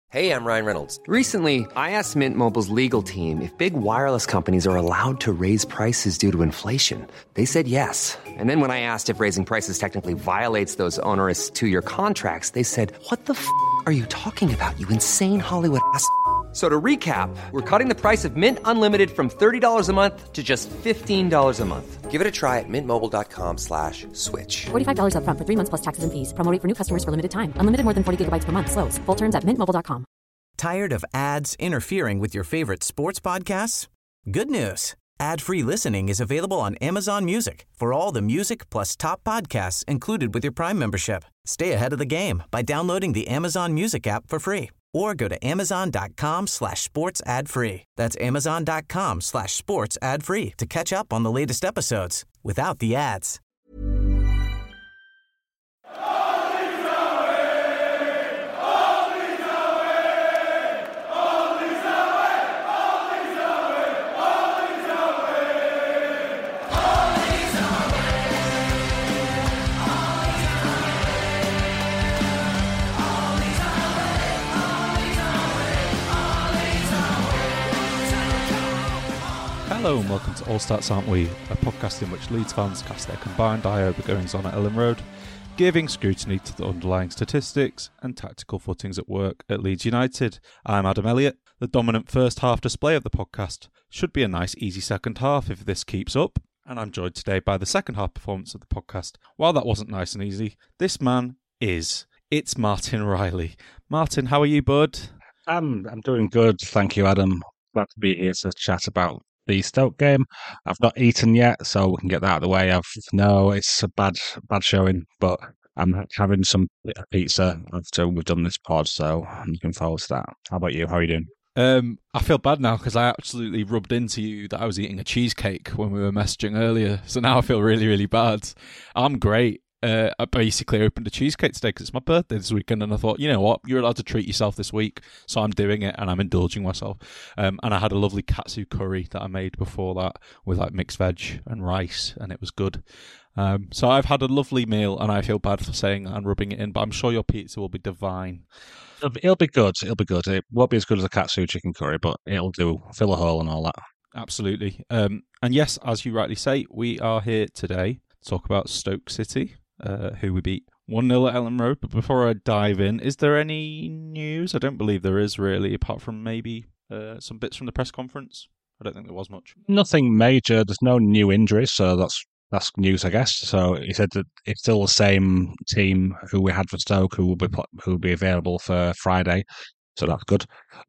Hey, I'm Ryan Reynolds. Recently, I asked Mint Mobile's legal team if big wireless companies are allowed to raise prices due to inflation. They said yes. And then when I asked if raising prices technically violates those onerous two-year contracts, they said, "What the f*** are you talking about, you insane Hollywood ass?" So to recap, we're cutting the price of Mint Unlimited from $30 a month to just $15 a month. Give it a try at mintmobile.com/switch. $45 up front for 3 months plus taxes and fees. Promo rate for new customers for limited time. Unlimited more than 40 gigabytes per month. Slows full terms at mintmobile.com. Tired of ads interfering with your favorite sports podcasts? Good news. Ad-free listening is available on Amazon Music for all the music plus top podcasts included with your Prime membership. Stay ahead of the game by downloading the Amazon Music app for free or go to amazon.com/sports ad free. That's amazon.com/sports ad free to catch up on the latest episodes without the ads. Hello and welcome to All Stats Aren't We, a podcast in which Leeds fans cast their combined eye over goings-on at Ellen Road, giving scrutiny to the underlying statistics and tactical footings at work at Leeds United. I'm Adam Elliott. The dominant first half display of the podcast should be a nice easy second half if this keeps up, and I'm joined today by the second half performance of the podcast. While that wasn't nice and easy, this man is. It's Martin Riley. Martin, how are you, bud? I'm doing good, thank you, Adam. Glad to be here to chat about the Stoke game. I've not eaten yet, so we can get that out of the way. It's a bad showing, but I'm having some pizza after we've done this pod, so I'm looking forward to that. How about you? How are you doing? I feel bad now because I absolutely rubbed into you that I was eating a cheesecake when we were messaging earlier, so now I feel really, really bad. I'm great. I basically opened a cheesecake today because it's my birthday this weekend, and I thought, you know what, you're allowed to treat yourself this week, so I'm doing it and I'm indulging myself. And I had a lovely katsu curry that I made before that with like mixed veg and rice, and it was good. So I've had a lovely meal, and I feel bad for saying and rubbing it in, but I'm sure your pizza will be divine. It'll be good. It won't be as good as a katsu chicken curry, but it'll do. Fill a hole and all that. Absolutely. And yes, as you rightly say, we are here today to talk about Stoke City, who we beat 1-0 at Ellen Road. But before I dive in, is there any news? I don't believe there is really, apart from maybe some bits from the press conference. I don't think there was much. Nothing major. There's no new injuries, so that's news, I guess. So he said that it's still the same team who we had for Stoke who will be available for Friday. So that's good.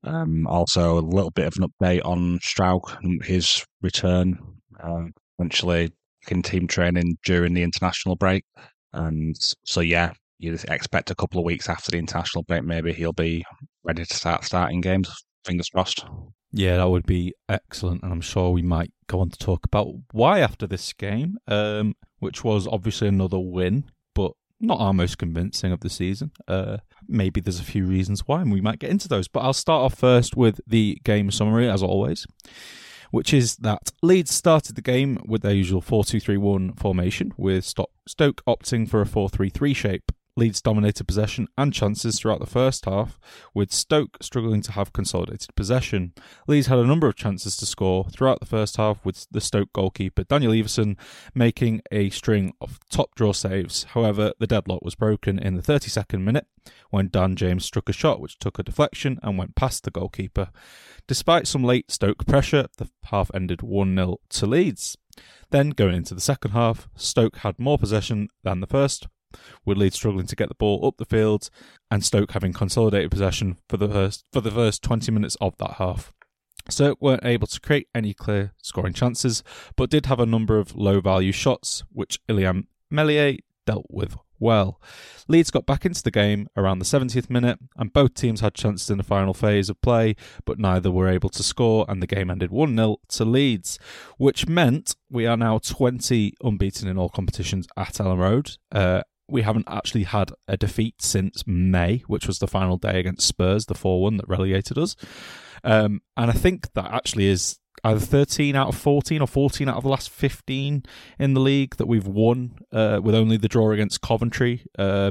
Also, a little bit of an update on Strauch and his return, eventually in team training during the international break. And so, yeah, you'd expect a couple of weeks after the international break, maybe he'll be ready to start starting games. Fingers crossed. Yeah, that would be excellent. And I'm sure we might go on to talk about why after this game, which was obviously another win, but not our most convincing of the season. Maybe there's a few reasons why, and we might get into those. But I'll start off first with the game summary, as always, which is that Leeds started the game with their usual 4-2-3-1 formation, with Stoke opting for a 4-3-3 shape. Leeds dominated possession and chances throughout the first half, with Stoke struggling to have consolidated possession. Leeds had a number of chances to score throughout the first half, with the Stoke goalkeeper Daniel Everson making a string of top draw saves. However, the deadlock was broken in the 32nd minute when Dan James struck a shot which took a deflection and went past the goalkeeper. Despite some late Stoke pressure, the half ended 1-0 to Leeds. Then, going into the second half, Stoke had more possession than the first, with Leeds struggling to get the ball up the field and Stoke having consolidated possession for the first 20 minutes of that half. Stoke weren't able to create any clear scoring chances, but did have a number of low-value shots, which Illiam Meslier dealt with well. Leeds got back into the game around the 70th minute, and both teams had chances in the final phase of play, but neither were able to score, and the game ended 1-0 to Leeds, which meant we are now 20 unbeaten in all competitions at Ellen Road. We haven't actually had a defeat since May, which was the final day against Spurs, the 4-1 that relegated us. And I think that actually is either 13 out of 14 or 14 out of the last 15 in the league that we've won, with only the draw against Coventry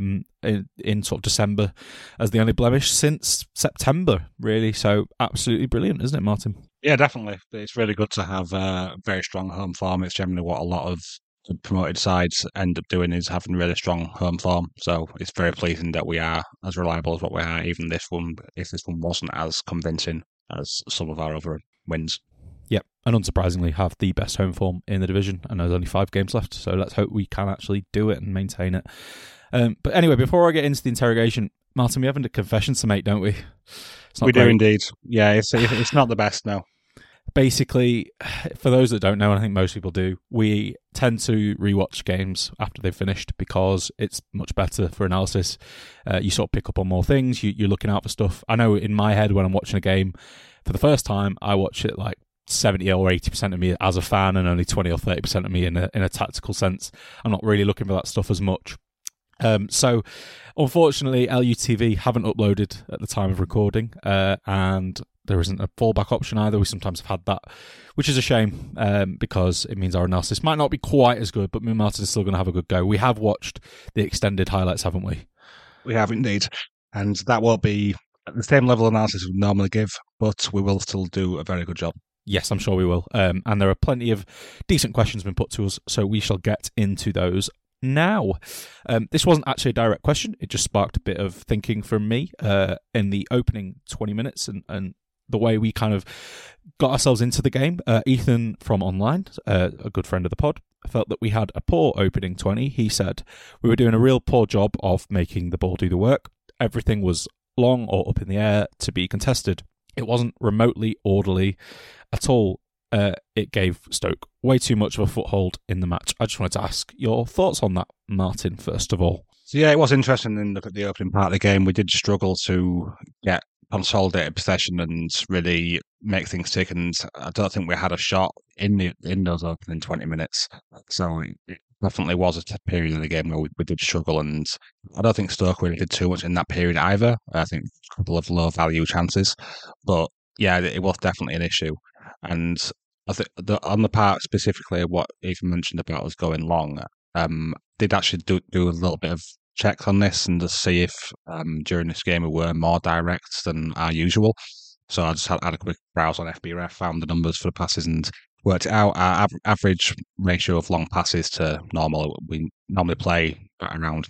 in sort of December as the only blemish since September, really. So absolutely brilliant, isn't it, Martin? Yeah, definitely. It's really good to have very strong home form. It's generally what a lot of promoted sides end up doing, is having really strong home form. So it's very pleasing that we are as reliable as what we are, even this one, if this one wasn't as convincing as some of our other wins. Yep, and unsurprisingly have the best home form in the division, and there's only 5 games left, so let's hope we can actually do it and maintain it. But anyway, before I get into the interrogation, Martin, we have a confession to make, don't we? We do indeed. Yeah, it's not the best, no. Basically, for those that don't know, and I think most people do, we tend to rewatch games after they've finished because it's much better for analysis. You sort of pick up on more things, you're looking out for stuff. I know in my head when I'm watching a game for the first time, I watch it like 70 or 80% of me as a fan and only 20 or 30% of me in a tactical sense. I'm not really looking for that stuff as much. So, unfortunately, LUTV haven't uploaded at the time of recording, and there isn't a fallback option either. We sometimes have had that, which is a shame, because it means our analysis might not be quite as good, but me and Martin are still going to have a good go. We have watched the extended highlights, haven't we? We have indeed, and that won't be at the same level of analysis we normally give, but we will still do a very good job. Yes, I'm sure we will. And there are plenty of decent questions been put to us, so we shall get into those now. This wasn't actually a direct question. It just sparked a bit of thinking from me in the opening 20 minutes and the way we kind of got ourselves into the game. Ethan from online, a good friend of the pod, felt that we had a poor opening 20. He said we were doing a real poor job of making the ball do the work. Everything was long or up in the air to be contested. It wasn't remotely orderly at all. It gave Stoke way too much of a foothold in the match. I just wanted to ask your thoughts on that, Martin, first of all. So yeah, it was interesting in the opening part of the game. We did struggle to get consolidated possession and really make things tick, and I don't think we had a shot in those opening 20 minutes. So it definitely was a period in the game where we did struggle, and I don't think Stoke really did too much in that period either. I think a couple of low value chances, but yeah, it was definitely an issue. And I think on the part specifically of what Ethan mentioned about us going long, did actually do a little bit of checks on this and to see if during this game we were more direct than our usual. So I just had a quick browse on FBref, found the numbers for the passes and worked it out. Our average ratio of long passes to normal, we normally play around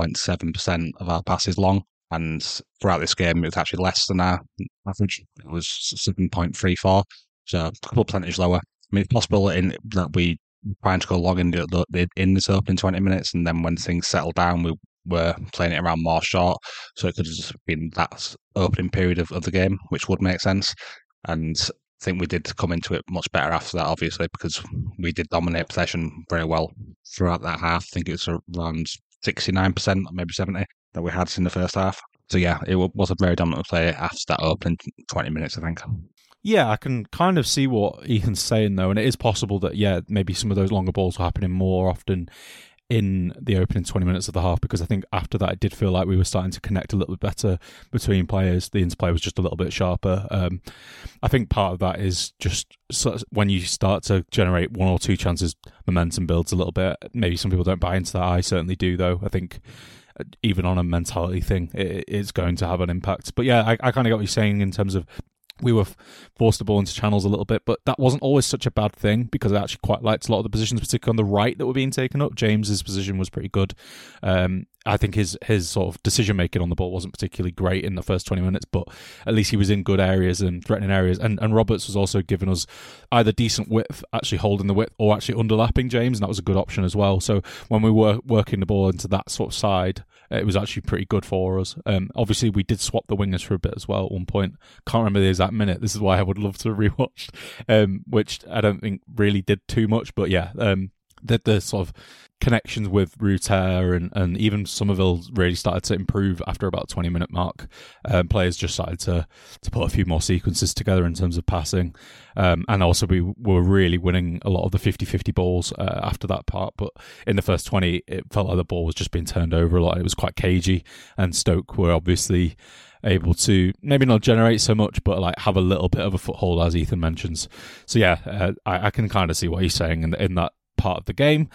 9.7% of our passes long. And throughout this game, it was actually less than our average. It was 7.34, so a couple of percentage lower. I mean, it's possible that we trying to go long in this opening 20 minutes, and then when things settle down, we were playing it around more short. So it could have just been that opening period of the game, which would make sense. And I think we did come into it much better after that, obviously, because we did dominate possession very well throughout that half. I think it was around 69%, maybe 70%. That we had in the first half. So yeah, it was a very dominant play after that opening 20 minutes, I think. Yeah, I can kind of see what Ethan's saying though, and it is possible that, yeah, maybe some of those longer balls were happening more often in the opening 20 minutes of the half, because I think after that it did feel like we were starting to connect a little bit better between players. The interplay was just a little bit sharper. I think part of that is just when you start to generate one or two chances, momentum builds a little bit. Maybe some people don't buy into that. I certainly do, though. I think even on a mentality thing, it's going to have an impact. But yeah, I kind of get what you're saying in terms of we were forced the ball into channels a little bit, but that wasn't always such a bad thing because I actually quite liked a lot of the positions, particularly on the right, that were being taken up. James's position was pretty good. I think his sort of decision making on the ball wasn't particularly great in the first 20 minutes, but at least he was in good areas and threatening areas. And Roberts was also giving us either decent width, actually holding the width, or actually underlapping James, and that was a good option as well. So when we were working the ball into that sort of side, it was actually pretty good for us. Obviously, we did swap the wingers for a bit as well at one point. Can't remember the exact minute. This is why I would love to rewatch, which I don't think really did too much. But yeah, the sort of connections with Ruter and even Somerville really started to improve after about 20-minute mark. Players just started to put a few more sequences together in terms of passing. And also we were really winning a lot of the 50-50 balls after that part. But in the first 20, it felt like the ball was just being turned over a lot. It was quite cagey. And Stoke were obviously able to maybe not generate so much, but like have a little bit of a foothold, as Ethan mentions. So yeah, I can kind of see what he's saying in that part of the game.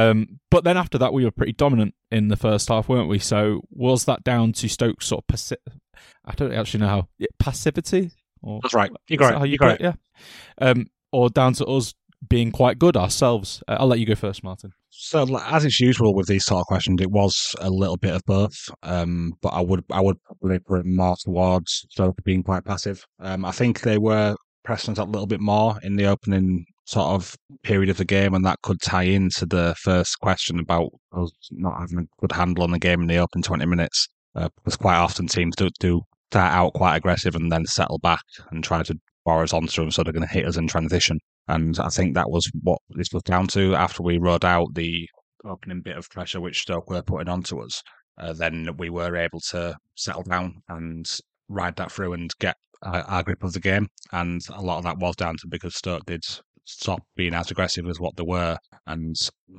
But then after that, we were pretty dominant in the first half, weren't we? So was that down to Stoke's sort of I don't actually know how passivity? Or, that's right. You got it. Yeah. Or down to us being quite good ourselves. I'll let you go first, Martin. So, as it's usual with these sort of questions, it was a little bit of both. But I would probably put it more towards Stoke being quite passive. I think they were pressing us a little bit more in the opening sort of period of the game, and that could tie into the first question about us not having a good handle on the game in the open 20 minutes. Because quite often teams do start out quite aggressive and then settle back and try to bore us onto them, so they're going to hit us in transition. And I think that was what this was down to. After we rode out the opening bit of pressure which Stoke were putting onto us, then we were able to settle down and ride that through and get our grip of the game. And a lot of that was down to because Stoke did stop being as aggressive as what they were. And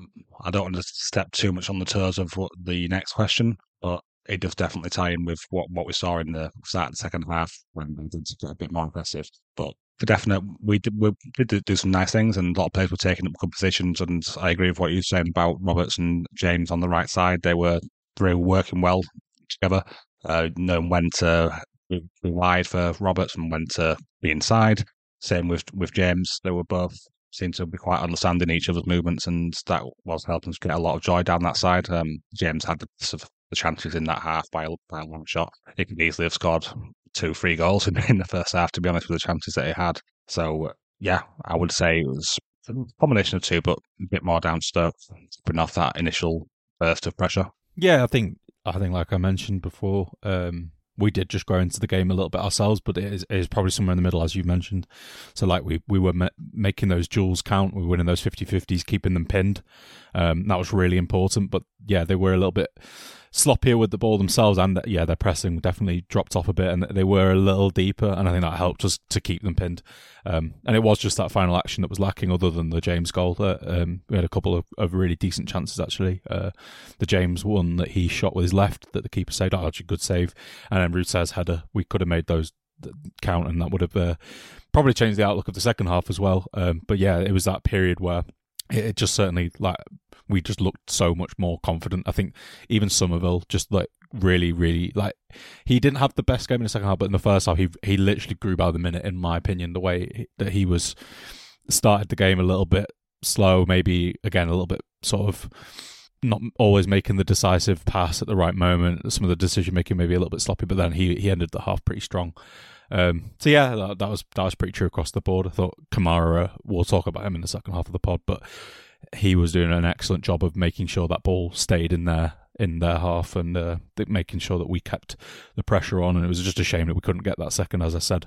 I don't want to step too much on the toes of what the next question, but it does definitely tie in with what we saw in the start of the second half when they did get a bit more aggressive. But for definite, we did do some nice things, and a lot of players were taking up good positions. And I agree with what you're saying about Roberts and James on the right side. They were working well together, knowing when to be wide for Roberts and when to be inside. Same with James. They were both seemed to be quite understanding each other's movements, and that was helping us get a lot of joy down that side. James had the chances in that half by a long shot. He could easily have scored 2-3 goals in the first half, to be honest, with the chances that he had. So, yeah, I would say it was a combination of two, but a bit more down to Stoke, putting off that initial burst of pressure. Yeah, I think like I mentioned before, we did just grow into the game a little bit ourselves, but it is probably somewhere in the middle, as you mentioned. So like we were making those duels count, we were winning those 50-50s, keeping them pinned. That was really important. But yeah, they were a little bit sloppier with the ball themselves, and their pressing definitely dropped off a bit, and they were a little deeper, and I think that helped us to keep them pinned. And it was just that final action that was lacking, other than the James goal. We had a couple of really decent chances, actually. The James one that he shot with his left that the keeper saved, actually good save, and then Rutz's header, we could have made those count, and that would have probably changed the outlook of the second half as well. But yeah, it was that period where it just certainly, like, we just looked so much more confident. I think even Somerville just like really, really, like, he didn't have the best game in the second half, but in the first half he literally grew by the minute, in my opinion. The way that he was started the game a little bit slow, maybe again a little bit sort of not always making the decisive pass at the right moment. Some of the decision making maybe a little bit sloppy, but then he ended the half pretty strong. So yeah, that was pretty true across the board. I thought Kamara, we'll talk about him in the second half of the pod, but he was doing an excellent job of making sure that ball stayed in their half, and making sure that we kept the pressure on. And it was just a shame that we couldn't get that second, as I said.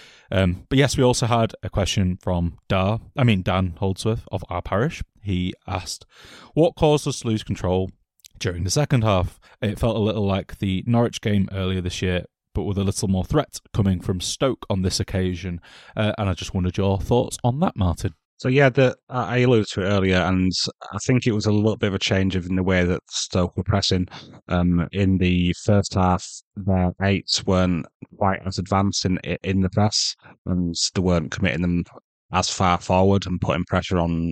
But yes, we also had a question from Dan Holdsworth of our parish. He asked, what caused us to lose control during the second half? It felt a little like the Norwich game earlier this year, but with a little more threat coming from Stoke on this occasion. And I just wondered your thoughts on that, Martin. So yeah, I alluded to it earlier, and I think it was a little bit of a change in the way that Stoke were pressing. In the first half, their eights weren't quite as advanced in the press, and they weren't committing them as far forward and putting pressure on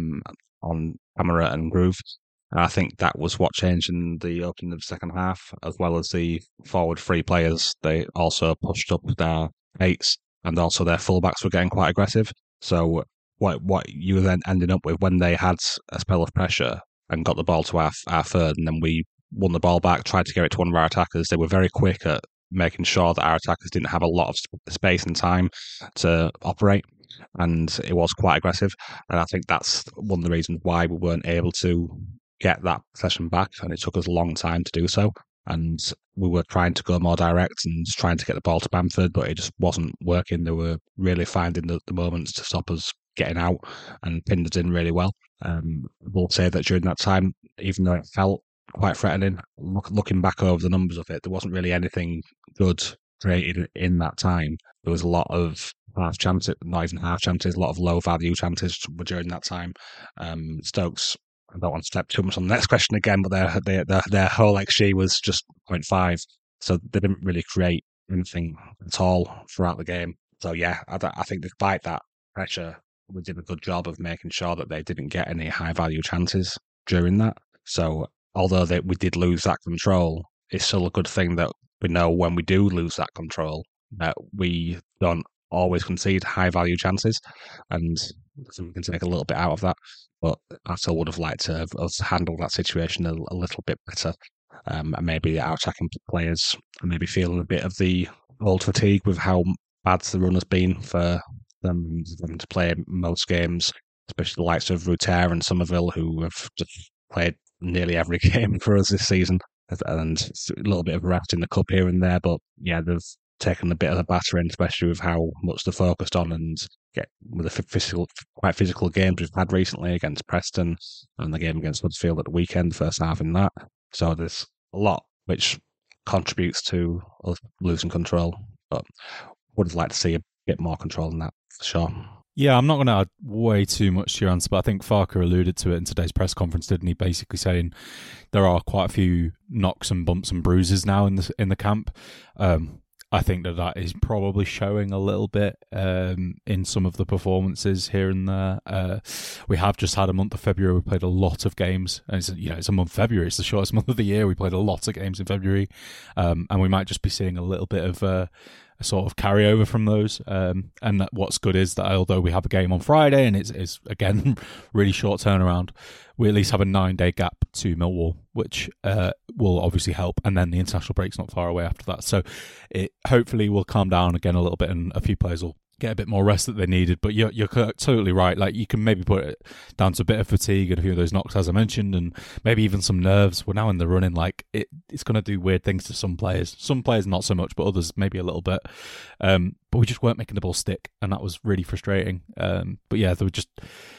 Kamara and Groove. And I think that was what changed in the opening of the second half, as well as the forward three players. They also pushed up their eights, and also their fullbacks were getting quite aggressive. So what you then ended up with, when they had a spell of pressure and got the ball to our third, and then we won the ball back, tried to get it to one of our attackers, they were very quick at making sure that our attackers didn't have a lot of space and time to operate, and it was quite aggressive. And I think that's one of the reasons why we weren't able to get that possession back, and it took us a long time to do so. And we were trying to go more direct and trying to get the ball to Bamford, but it just wasn't working. They were really finding the moments to stop us getting out and pinned us in really well. We'll say that during that time, even though it felt quite threatening, looking back over the numbers of it, there wasn't really anything good created in that time. There was a lot of half chances, not even half chances, a lot of low value chances during that time. Stokes, I don't want to step too much on the next question again, but their whole XG was just 0.5, so they didn't really create anything at all throughout the game. So yeah, I think despite that pressure, we did a good job of making sure that they didn't get any high value chances during that. So although we did lose that control, it's still a good thing that we know when we do lose that control that we don't always concede high value chances, and so we can take a little bit out of that. But I still would have liked to have us handled that situation a little bit better. And maybe our attacking players are maybe feeling a bit of the old fatigue with how bad the run has been for them having to play most games, especially the likes of Ruter and Somerville, who have just played nearly every game for us this season, and a little bit of rest in the cup here and there. But yeah, they've taken a bit of a battering, especially with how much they're focused on and get with the quite physical games we've had recently against Preston and the game against Huddersfield at the weekend, first half in that. So there's a lot which contributes to us losing control, but would have liked to see a bit more control in that for sure. Yeah, I'm not going to add way too much to your answer, but I think Farke alluded to it in today's press conference, didn't he? Basically saying there are quite a few knocks and bumps and bruises now in the camp. I think that is probably showing a little bit in some of the performances here and there. We have just had a month of February. We played a lot of games, and it's a month of February. It's the shortest month of the year. We played a lot of games in February, and we might just be seeing a little bit of a sort of carryover from those. And what's good is that although we have a game on Friday and it's again really short turnaround, we at least have a 9-day gap to Millwall, which will obviously help. And then the international break's not far away after that. So it hopefully will calm down again a little bit and a few players will get a bit more rest that they needed. But you're totally right. Like, you can maybe put it down to a bit of fatigue and a few of those knocks, as I mentioned, and maybe even some nerves. We're now in the running. Like, it's going to do weird things to some players. Some players not so much, but others maybe a little bit. But we just weren't making the ball stick, and that was really frustrating. But yeah, there were just...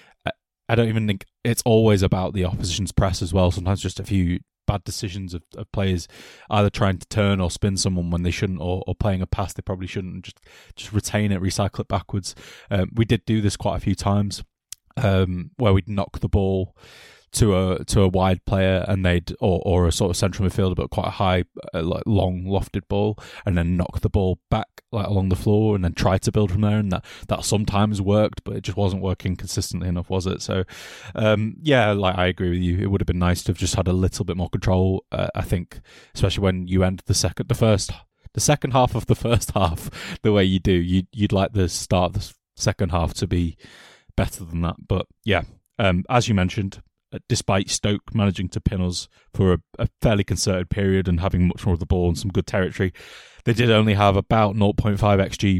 I don't even think it's always about the opposition's press as well. Sometimes just a few bad decisions of players either trying to turn or spin someone when they shouldn't, or playing a pass they probably shouldn't, and just retain it, recycle it backwards. We did do this quite a few times where we'd knock the ball to a wide player and they'd or a sort of central midfielder, but quite a high, like long lofted ball, and then knock the ball back like along the floor and then try to build from there. And that sometimes worked, but it just wasn't working consistently enough, was it? So yeah, like, I agree with you. It would have been nice to have just had a little bit more control. I think, especially when you end the second half of the first half the way you do, you'd like the start of the second half to be better than that. But yeah, as you mentioned, despite Stoke managing to pin us for a fairly concerted period and having much more of the ball and some good territory, they did only have about 0.5 XG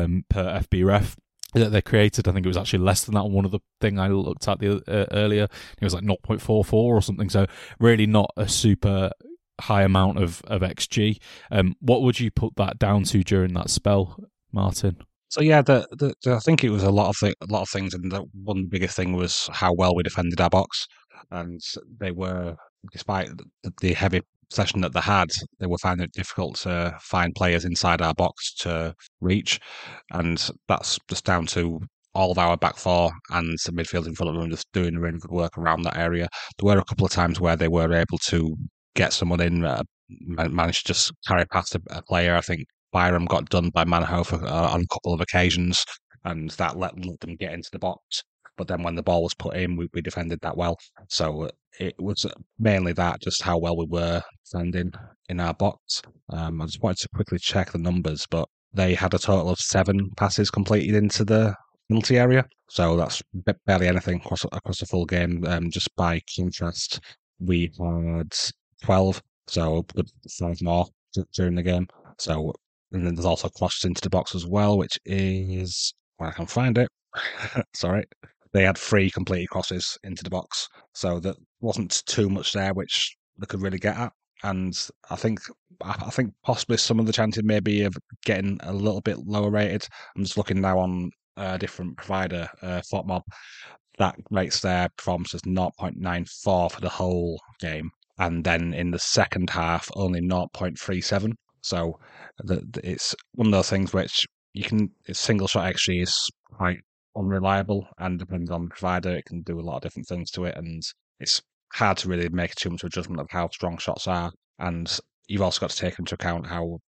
per FB ref that they created. I think it was actually less than that on one of the thing I looked at earlier. It was like 0.44 or something, so really not a super high amount of XG. What would you put that down to during that spell, Martin? So yeah, I think it was a lot of things, and one of the biggest thing was how well we defended our box, and they were, despite the heavy possession that they had, they were finding it difficult to find players inside our box to reach, and that's just down to all of our back four and the midfield in front of them just doing really good work around that area. There were a couple of times where they were able to get someone in, managed to just carry past a player. I think Byram got done by Manhoef on a couple of occasions, and that let them get into the box. But then when the ball was put in, we defended that well. So it was mainly that, just how well we were defending in our box. I just wanted to quickly check the numbers, but they had a total of 7 passes completed into the penalty area. So that's barely anything across the full game. Just by contrast, we had 12, so 5 more during the game. So, and then there's also crosses into the box as well, which is, well, I can find it. Sorry. They had 3 completed crosses into the box. So there wasn't too much there which they could really get at. And I think possibly some of the chances maybe of getting a little bit lower rated. I'm just looking now on a different provider, FotMob. That rates their performance as 0.94 for the whole game. And then in the second half, only 0.37. So it's one of those things which single shot XG is quite unreliable, and depending on the provider, it can do a lot of different things to it, and it's hard to really make too much of a judgment of how strong shots are. And you've also got to take into account how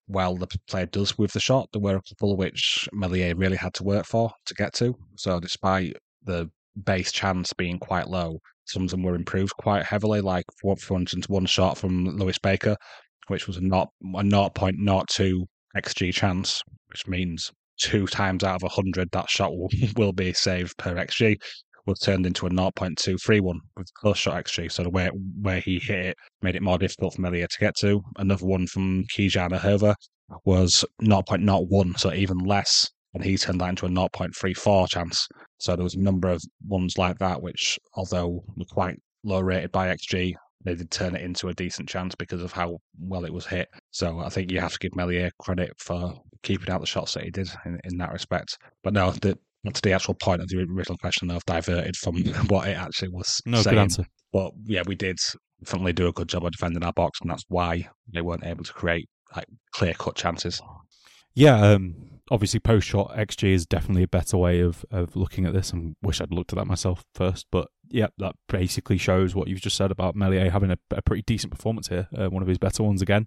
well the player does with the shot. There were a couple which Meslier really had to work for to get to. So despite the base chance being quite low, some of them were improved quite heavily, like for instance, one shot from Lewis Baker, which was a 0.02 XG chance, which means 2 times out of 100 that shot will be saved per XG, was turned into a 0.231 with close shot XG. So the way where he hit it made it more difficult for Meslier to get to. Another one from Kijan Ahova was 0.01, so even less, and he turned that into a 0.34 chance. So there was a number of ones like that, which, although were quite low rated by XG, they did turn it into a decent chance because of how well it was hit. So I think you have to give Meslier credit for keeping out the shots that he did in that respect. But no, to the actual point of the original question, I've diverted from what it actually was saying. Good answer. But yeah, we did definitely do a good job of defending our box, and that's why they weren't able to create like clear-cut chances. Yeah, obviously post-shot XG is definitely a better way of looking at this, and wish I'd looked at that myself first. But yeah, that basically shows what you've just said about Meslier having a pretty decent performance here, one of his better ones again.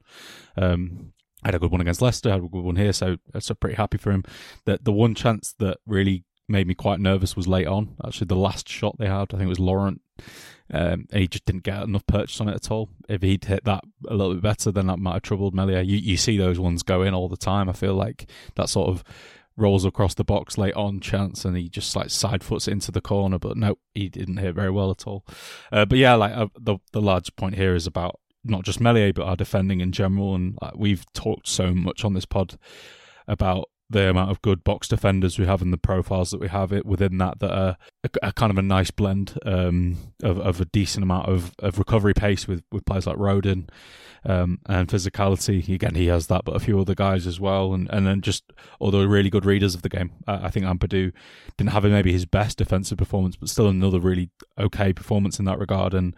Had a good one against Leicester, had a good one here, so pretty happy for him. The one chance that really made me quite nervous was late on. Actually, the last shot they had, I think it was Laurent, and he just didn't get enough purchase on it at all. If he'd hit that a little bit better, then that might have troubled Meslier. You see those ones go in all the time. I feel like that sort of rolls across the box late on chance, and he just like side foots it into the corner, but no, he didn't hit very well at all. But yeah, like the large point here is about not just Meslier, but our defending in general. And we've talked so much on this pod about the amount of good box defenders we have and the profiles that we have within that are a kind of a nice blend of a decent amount of recovery pace with players like Rodin and physicality. Again, he has that, but a few other guys as well. And then just other really good readers of the game. I think Ampadu didn't have maybe his best defensive performance, but still another really okay performance in that regard. And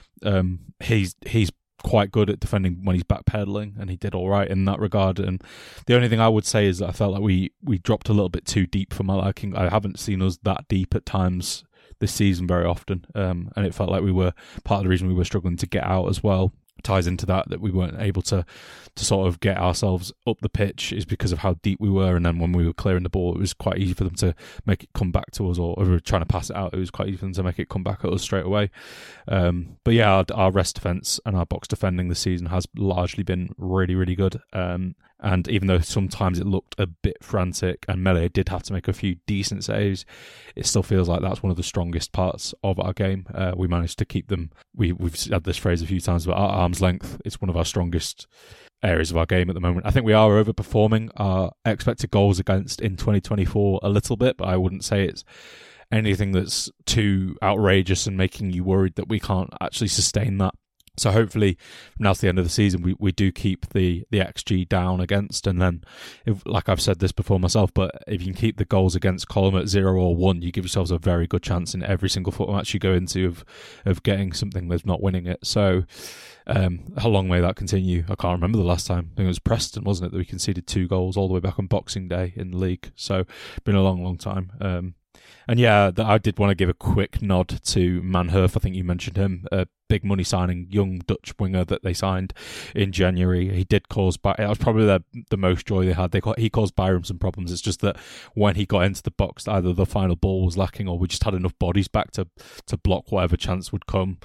he's quite good at defending when he's backpedaling, and he did all right in that regard. And the only thing I would say is that I felt like we dropped a little bit too deep for my liking. I haven't seen us that deep at times this season very often, and it felt like we were part of the reason we were struggling to get out as well. Ties into that we weren't able to sort of get ourselves up the pitch is because of how deep we were, and then when we were clearing the ball, it was quite easy for them to make it come back to us, or if we were trying to pass it out, it was quite easy for them to make it come back at us straight away. But yeah, our rest defence and our box defending this season has largely been really, really good. And even though sometimes it looked a bit frantic and Meslier did have to make a few decent saves, it still feels like that's one of the strongest parts of our game. We managed to keep them, we've had this phrase a few times, but at arm's length, it's one of our strongest areas of our game at the moment. I think we are overperforming our expected goals against in 2024 a little bit, but I wouldn't say it's anything that's too outrageous and making you worried that we can't actually sustain that. So hopefully, from now to the end of the season, we do keep the XG down against, and then, like I've said this before myself, but if you can keep the goals against column at 0 or 1, you give yourselves a very good chance in every single football match you go into of getting something that's not winning it. So how long may that continue? I can't remember the last time. I think it was Preston, wasn't it, that we conceded 2 goals all the way back on Boxing Day in the league. So been a long, long time. And yeah, I did want to give a quick nod to Manhoef. I think you mentioned him, a big money signing, young Dutch winger that they signed in January. He did cause, that was probably the most joy they had. He caused Byram some problems. It's just that when he got into the box, either the final ball was lacking or we just had enough bodies back to block whatever chance would come.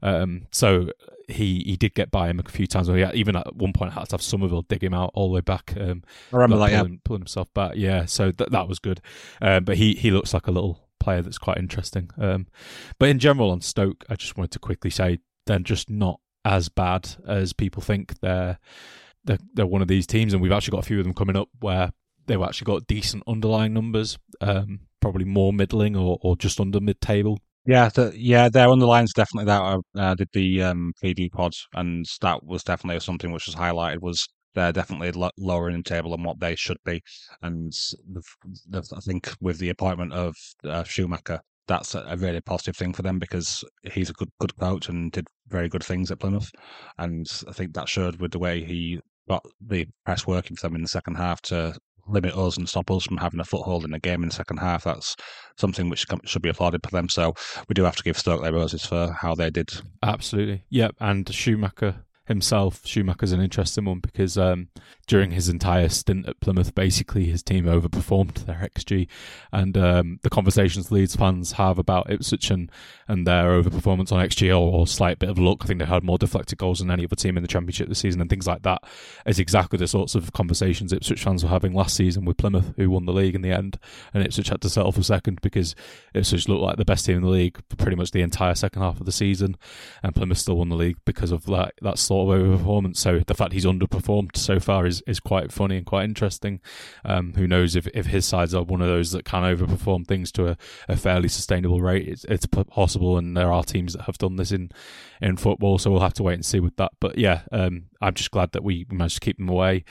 So he did get by him a few times. Even at one point had to have Somerville dig him out all the way back. I remember that, pulling himself back. Yeah, so that was good. But he looks like a little player that's quite interesting. But in general on Stoke, I just wanted to quickly say they're just not as bad as people think. They're one of these teams, and we've actually got a few of them coming up where they've actually got decent underlying numbers, probably more middling or just under mid-table. Yeah, their underline's definitely that. I did the preview pod, and that was definitely something which was highlighted, was they're definitely lower in the table than what they should be. And I think with the appointment of Schumacher, that's a really positive thing for them, because he's a good coach and did very good things at Plymouth. And I think that showed with the way he got the press working for them in the second half to limit us and stop us from having a foothold in the game in the second half. That's something which should be applauded for them. So we do have to give Stoke their roses for how they did. Absolutely. Yeah, and Schumacher himself, Schumacher's an interesting one because during his entire stint at Plymouth, basically his team overperformed their XG, and the conversations Leeds fans have about Ipswich and their overperformance on XG or slight bit of luck, I think they had more deflected goals than any other team in the Championship this season and things like that, is exactly the sorts of conversations Ipswich fans were having last season with Plymouth, who won the league in the end, and Ipswich had to settle for second because Ipswich looked like the best team in the league for pretty much the entire second half of the season, and Plymouth still won the league because of that sort of overperformance. So the fact he's underperformed so far is quite funny and quite interesting. Who knows if his sides are one of those that can overperform things to a fairly sustainable rate. It's possible, and there are teams that have done this in football, so we'll have to wait and see with that. But yeah, I'm just glad that we managed to keep them away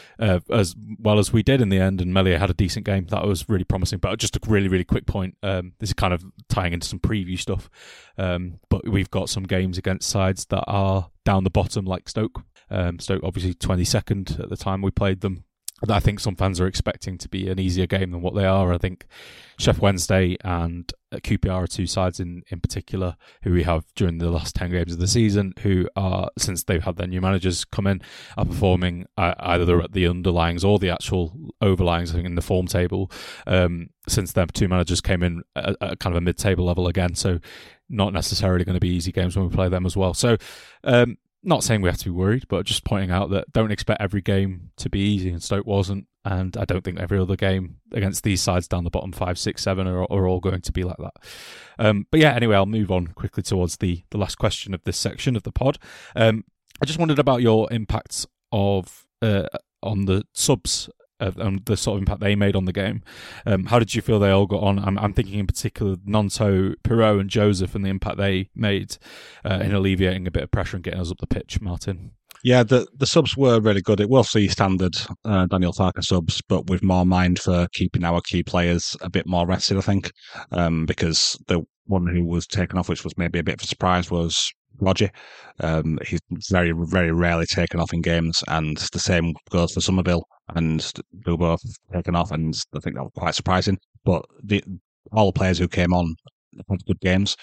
as well as we did in the end, and Meslier had a decent game. That was really promising. But just a really, really quick point, this is kind of tying into some preview stuff, but we've got some games against sides that are down the bottom, like Stoke. Stoke obviously 22nd at the time we played them. I think some fans are expecting to be an easier game than what they are. I think Sheff Wednesday and QPR are two sides in particular who we have during the last 10 games of the season who are, since they've had their new managers come in, are performing either at the underlyings or the actual overlyings, I think, in the form table since their two managers came in at kind of a mid-table level again. So not necessarily going to be easy games when we play them as well. So not saying we have to be worried, but just pointing out that don't expect every game to be easy, and Stoke wasn't, and I don't think every other game against these sides down the bottom 5, 6, 7 are all going to be like that. But yeah, anyway, I'll move on quickly towards the last question of this section of the pod. I just wondered about your impacts of on the subs, the sort of impact they made on the game. How did you feel they all got on? I'm thinking in particular Gnonto, Pirot and Joseph and the impact they made in alleviating a bit of pressure and getting us up the pitch, Martin. Yeah, the subs were really good. It was the standard Daniel Farke subs, but with more mind for keeping our key players a bit more rested, I think, because the one who was taken off, which was maybe a bit of a surprise, was Roger. He's very, very rarely taken off in games, and the same goes for Somerville, and they were both taken off, and I think that was quite surprising. But all the players who came on had good games,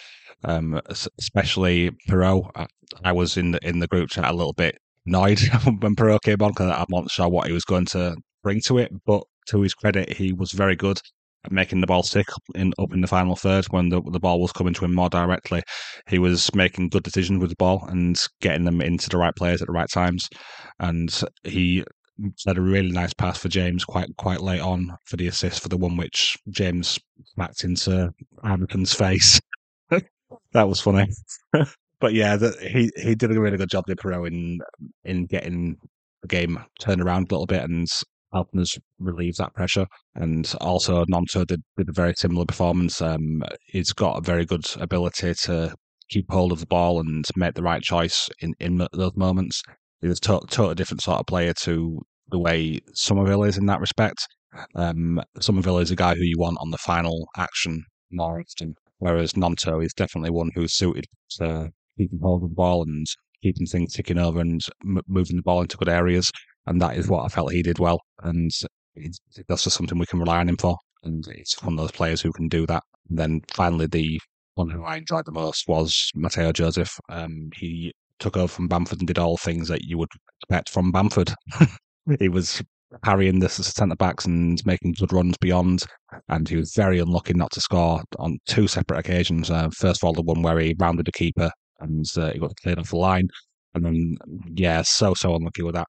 especially Pirot. I was in the group chat a little bit annoyed when Pirot came on because I'm not sure what he was going to bring to it, but to his credit, he was very good at making the ball stick up in the final third when the ball was coming to him more directly. He was making good decisions with the ball and getting them into the right players at the right times, and he had a really nice pass for James quite late on for the assist for the one which James smacked into Anakin's face. That was funny. But yeah, he did a really good job, did Pirot, in getting the game turned around a little bit and helping us relieve that pressure. And also Gnonto did a very similar performance. He's got a very good ability to keep hold of the ball and make the right choice in those moments. He's a totally different sort of player to the way Somerville is in that respect. Somerville is a guy who you want on the final action more often, whereas Gnonto is definitely one who's suited to keeping hold of the ball and keeping things ticking over and moving the ball into good areas. And that is what I felt he did well. And that's just something we can rely on him for. And it's one of those players who can do that. And then finally, the one who I enjoyed the most was Matteo Joseph. He took over from Bamford and did all things that you would expect from Bamford. He was harrying the centre-backs and making good runs beyond, and he was very unlucky not to score on two separate occasions. First of all, the one where he rounded the keeper and he got cleared off the line, and then, yeah, so unlucky with that.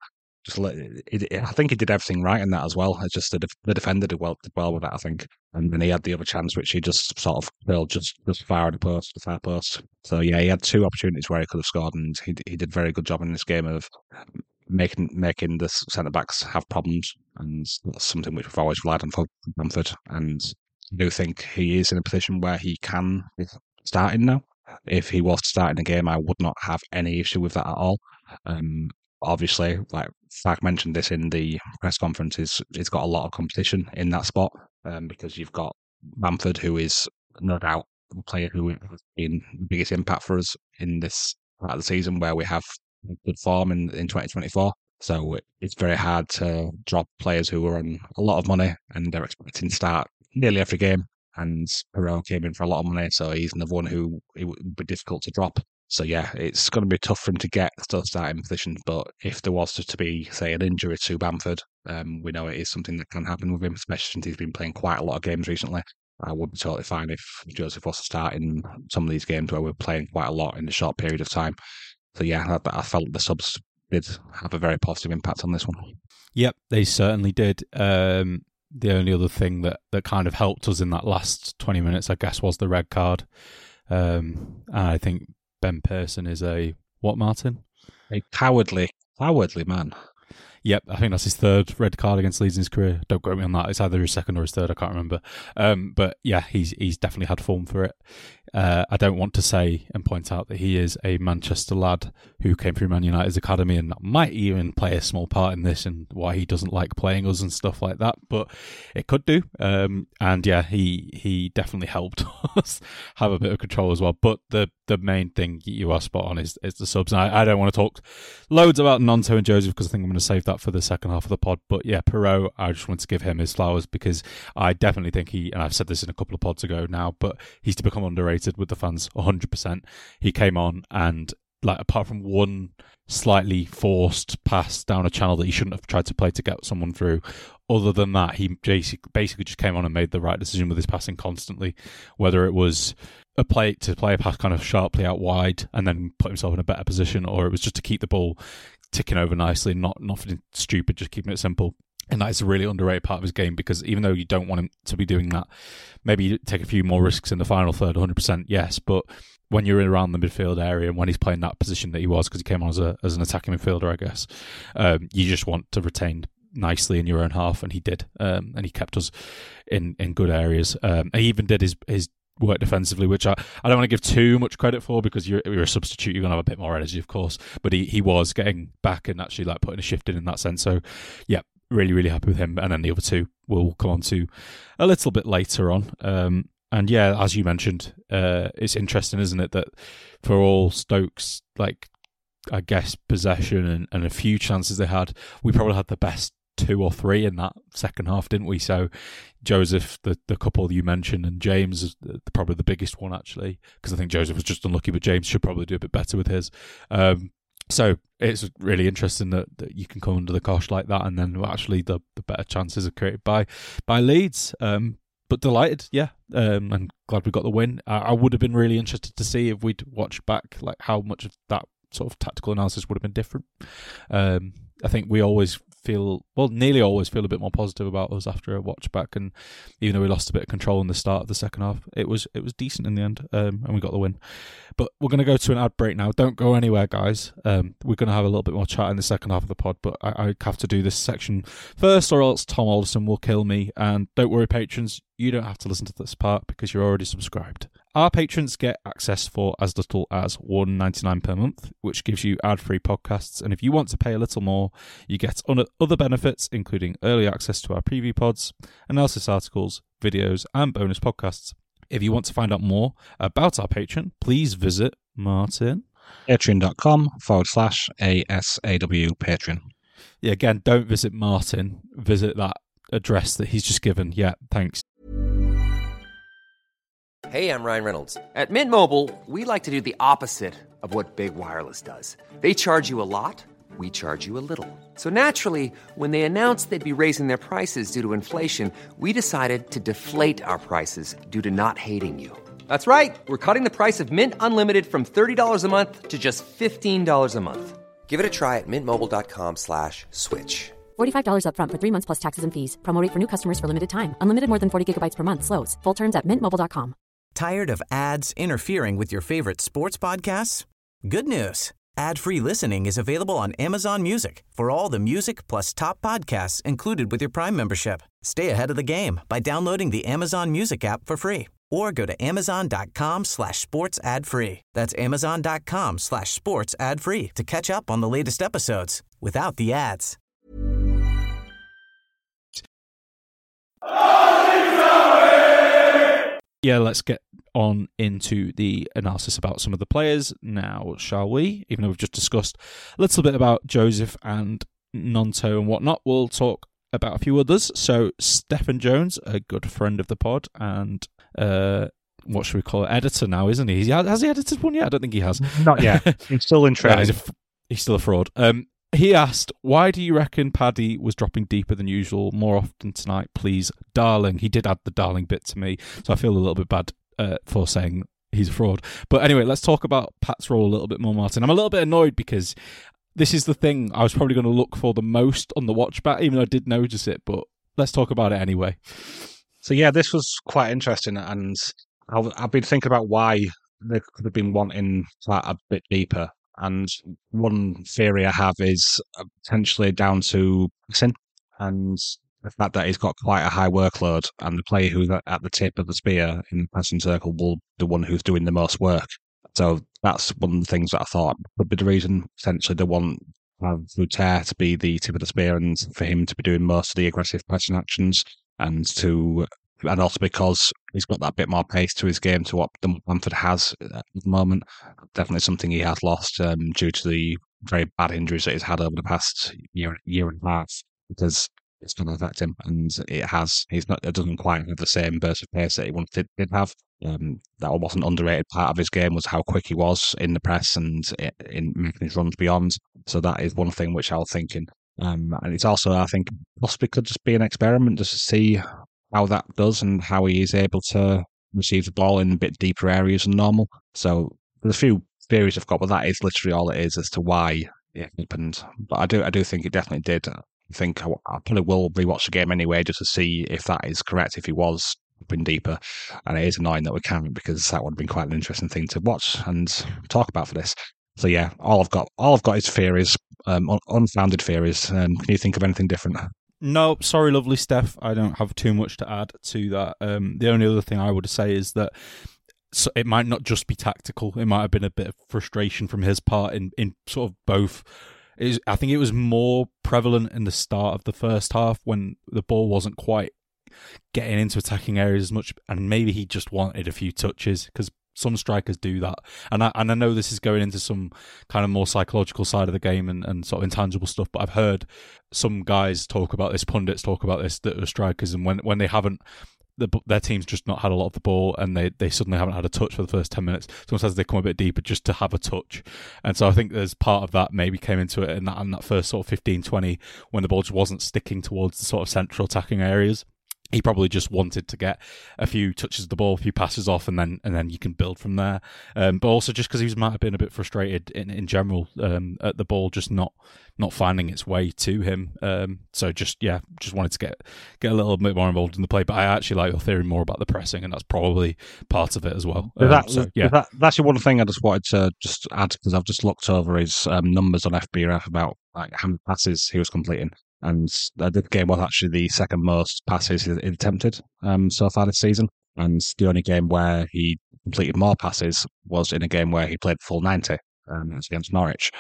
I think he did everything right in that as well. It's just the defender did well with that, I think. And then he had the other chance, which he just sort of filled just far at the far post. So yeah, he had two opportunities where he could have scored, and he did a very good job in this game of making the centre backs have problems, and that's something which we've always relied on for Bamford. And I do think he is in a position where he can be starting now. If he was to start in a game, I would not have any issue with that at all. Obviously, like Farke mentioned this in the press conference, it's got a lot of competition in that spot, because you've got Bamford, who is no doubt the player who has been the biggest impact for us in this part of the season, where we have good form in 2024. So it's very hard to drop players who are on a lot of money and they're expecting to start nearly every game. And Pirot came in for a lot of money, so he's another one who it would be difficult to drop. So yeah, it's going to be tough for him to get still starting position. But if there was to be, say, an injury to Bamford, we know it is something that can happen with him, especially since he's been playing quite a lot of games recently. I would be totally fine if Joseph was to start in some of these games where we're playing quite a lot in a short period of time. So yeah, I felt the subs did have a very positive impact on this one. Yep, they certainly did. The only other thing that kind of helped us in that last 20 minutes, I guess, was the red card. And I think Ben Pearson is a what, Martin? A cowardly man. Yep, I think that's his third red card against Leeds in his career. Don't quote me on that. It's either his second or his third. I can't remember. But yeah, he's definitely had form for it. I don't want to say and point out that he is a Manchester lad who came through Man United's academy and might even play a small part in this and why he doesn't like playing us and stuff like that. But it could do. And yeah, he definitely helped us have a bit of control as well. But the main thing you are spot on is the subs. And I don't want to talk loads about Gnonto and Joseph because I think I'm going to save that for the second half of the pod. But yeah, Perraud, I just want to give him his flowers because I definitely think and I've said this in a couple of pods ago now, but he's to become underrated with the fans 100%. He came on and, like, apart from one slightly forced pass down a channel that he shouldn't have tried to play to get someone through, other than that, he basically just came on and made the right decision with his passing constantly, whether it was a play a pass kind of sharply out wide and then put himself in a better position, or it was just to keep the ball ticking over nicely, not nothing stupid, just keeping it simple. And that is a really underrated part of his game because even though you don't want him to be doing that, maybe you take a few more risks in the final third, 100%, yes. But when you're around the midfield area and when he's playing that position that he was, because he came on as an attacking midfielder, I guess, you just want to retain nicely in your own half, and he did. And he kept us in good areas. And he even did his work defensively, which I don't want to give too much credit for because you're a substitute, you're going to have a bit more energy, of course. But he was getting back and actually like putting a shift in that sense. So, yeah. Really, really happy with him. And then the other two we'll come on to a little bit later on. And yeah, as you mentioned, it's interesting, isn't it, that for all Stoke's, like, I guess, possession and a few chances they had, we probably had the best 2 or 3 in that second half, didn't we? So Joseph, the couple that you mentioned, and James is probably the biggest one, actually, because I think Joseph was just unlucky, but James should probably do a bit better with his. So it's really interesting that you can come under the cosh like that, and then actually the better chances are created by Leeds. But delighted, yeah, and glad we got the win. I would have been really interested to see if we'd watched back, like how much of that sort of tactical analysis would have been different. I think we always nearly always feel a bit more positive about us after a watch back, and even though we lost a bit of control in the start of the second half, it was decent in the end, and we got the win. But we're going to go to an ad break now. Don't go anywhere, guys. We're going to have a little bit more chat in the second half of the pod, but I have to do this section first, or else Tom Alderson will kill me. And don't worry, patrons, you don't have to listen to this part because you're already subscribed. Our patrons get access for as little as $1.99 per month, which gives you ad-free podcasts. And if you want to pay a little more, you get other benefits, including early access to our preview pods, analysis articles, videos, and bonus podcasts. If you want to find out more about our Patreon, please visit Martin. Patreon.com/ASAW Patreon. Yeah, again, don't visit Martin. Visit that address that he's just given. Yeah, thanks. Hey, I'm Ryan Reynolds. At Mint Mobile, we like to do the opposite of what Big Wireless does. They charge you a lot, we charge you a little. So naturally, when they announced they'd be raising their prices due to inflation, we decided to deflate our prices due to not hating you. That's right. We're cutting the price of Mint Unlimited from $30 a month to just $15 a month. Give it a try at mintmobile.com/switch. $45 up front for 3 months plus taxes and fees. Promo rate for new customers for limited time. Unlimited more than 40 gigabytes per month. Slows full terms at mintmobile.com. Tired of ads interfering with your favorite sports podcasts? Good news. Ad-free listening is available on Amazon Music for all the music plus top podcasts included with your Prime membership. Stay ahead of the game by downloading the Amazon Music app for free or go to amazon.com/sports ad free. That's amazon.com/sports ad free to catch up on the latest episodes without the ads. Yeah, let's get on into the analysis about some of the players now, shall we? Even though we've just discussed a little bit about Joseph and Gnonto and whatnot, we'll talk about a few others. So Stephen Jones, a good friend of the pod and what should we call it, editor now, isn't he? Has he edited one yet? I don't think he has. Not yet. He's still in training. He's still a fraud. He asked, why do you reckon Paddy was dropping deeper than usual more often tonight, please, darling? He did add the darling bit to me, so I feel a little bit bad for saying he's a fraud. But anyway, let's talk about Pat's role a little bit more, Martin. I'm a little bit annoyed because this is the thing I was probably going to look for the most on the watch back, even though I did notice it, but let's talk about it anyway. So yeah, this was quite interesting, and I've been thinking about why they could have been wanting that a bit deeper. And one theory I have is potentially down to passing and the fact that he's got quite a high workload, and the player who's at the tip of the spear in the passing circle will be the one who's doing the most work. So that's one of the things that I thought would be the reason. Essentially, they want Rutter to be the tip of the spear and for him to be doing most of the aggressive passing actions, and also because he's got that bit more pace to his game to what Bamford has at the moment. Definitely something he has lost due to the very bad injuries that he's had over the past year and a half, because it's going to affect him, and it doesn't quite have the same burst of pace that he once did have. That wasn't underrated part of his game was how quick he was in the press and in making his runs beyond. So that is one thing which I was thinking. And it's also, I think, possibly could just be an experiment just to see how that does and how he is able to receive the ball in a bit deeper areas than normal. So there's a few theories I've got, but that is literally all it is as to why it happened. But I do think it definitely did. I think I probably will rewatch the game anyway just to see if that is correct, if he was been deeper. And it is annoying that we can't, because that would have been quite an interesting thing to watch and talk about for this. So yeah, all I've got is theories, unfounded theories. Can you think of anything different? No, sorry, lovely Steph. I don't have too much to add to that. The only other thing I would say is that it might not just be tactical. It might have been a bit of frustration from his part in sort of both. I think it was more prevalent in the start of the first half when the ball wasn't quite getting into attacking areas as much, and maybe he just wanted a few touches, because some strikers do that. And I know this is going into some kind of more psychological side of the game and sort of intangible stuff, but I've heard some guys talk about this, pundits talk about this, that are strikers, and when they haven't, their team's just not had a lot of the ball, and they suddenly haven't had a touch for the first 10 minutes. Sometimes they come a bit deeper just to have a touch. And so I think there's part of that maybe came into it in that first sort of 15-20, when the ball just wasn't sticking towards the sort of central attacking areas. He probably just wanted to get a few touches of the ball, a few passes off, and then you can build from there. But also just because he might have been a bit frustrated in general at the ball just not finding its way to him. So just wanted to get a little bit more involved in the play. But I actually like your theory more about the pressing, and that's probably part of it as well. That's the one thing I just wanted to just add, because I've just looked over his numbers on FBref about like how many passes he was completing. And the game was actually the second most passes he attempted so far this season. And the only game where he completed more passes was in a game where he played full 90. Against Norwich.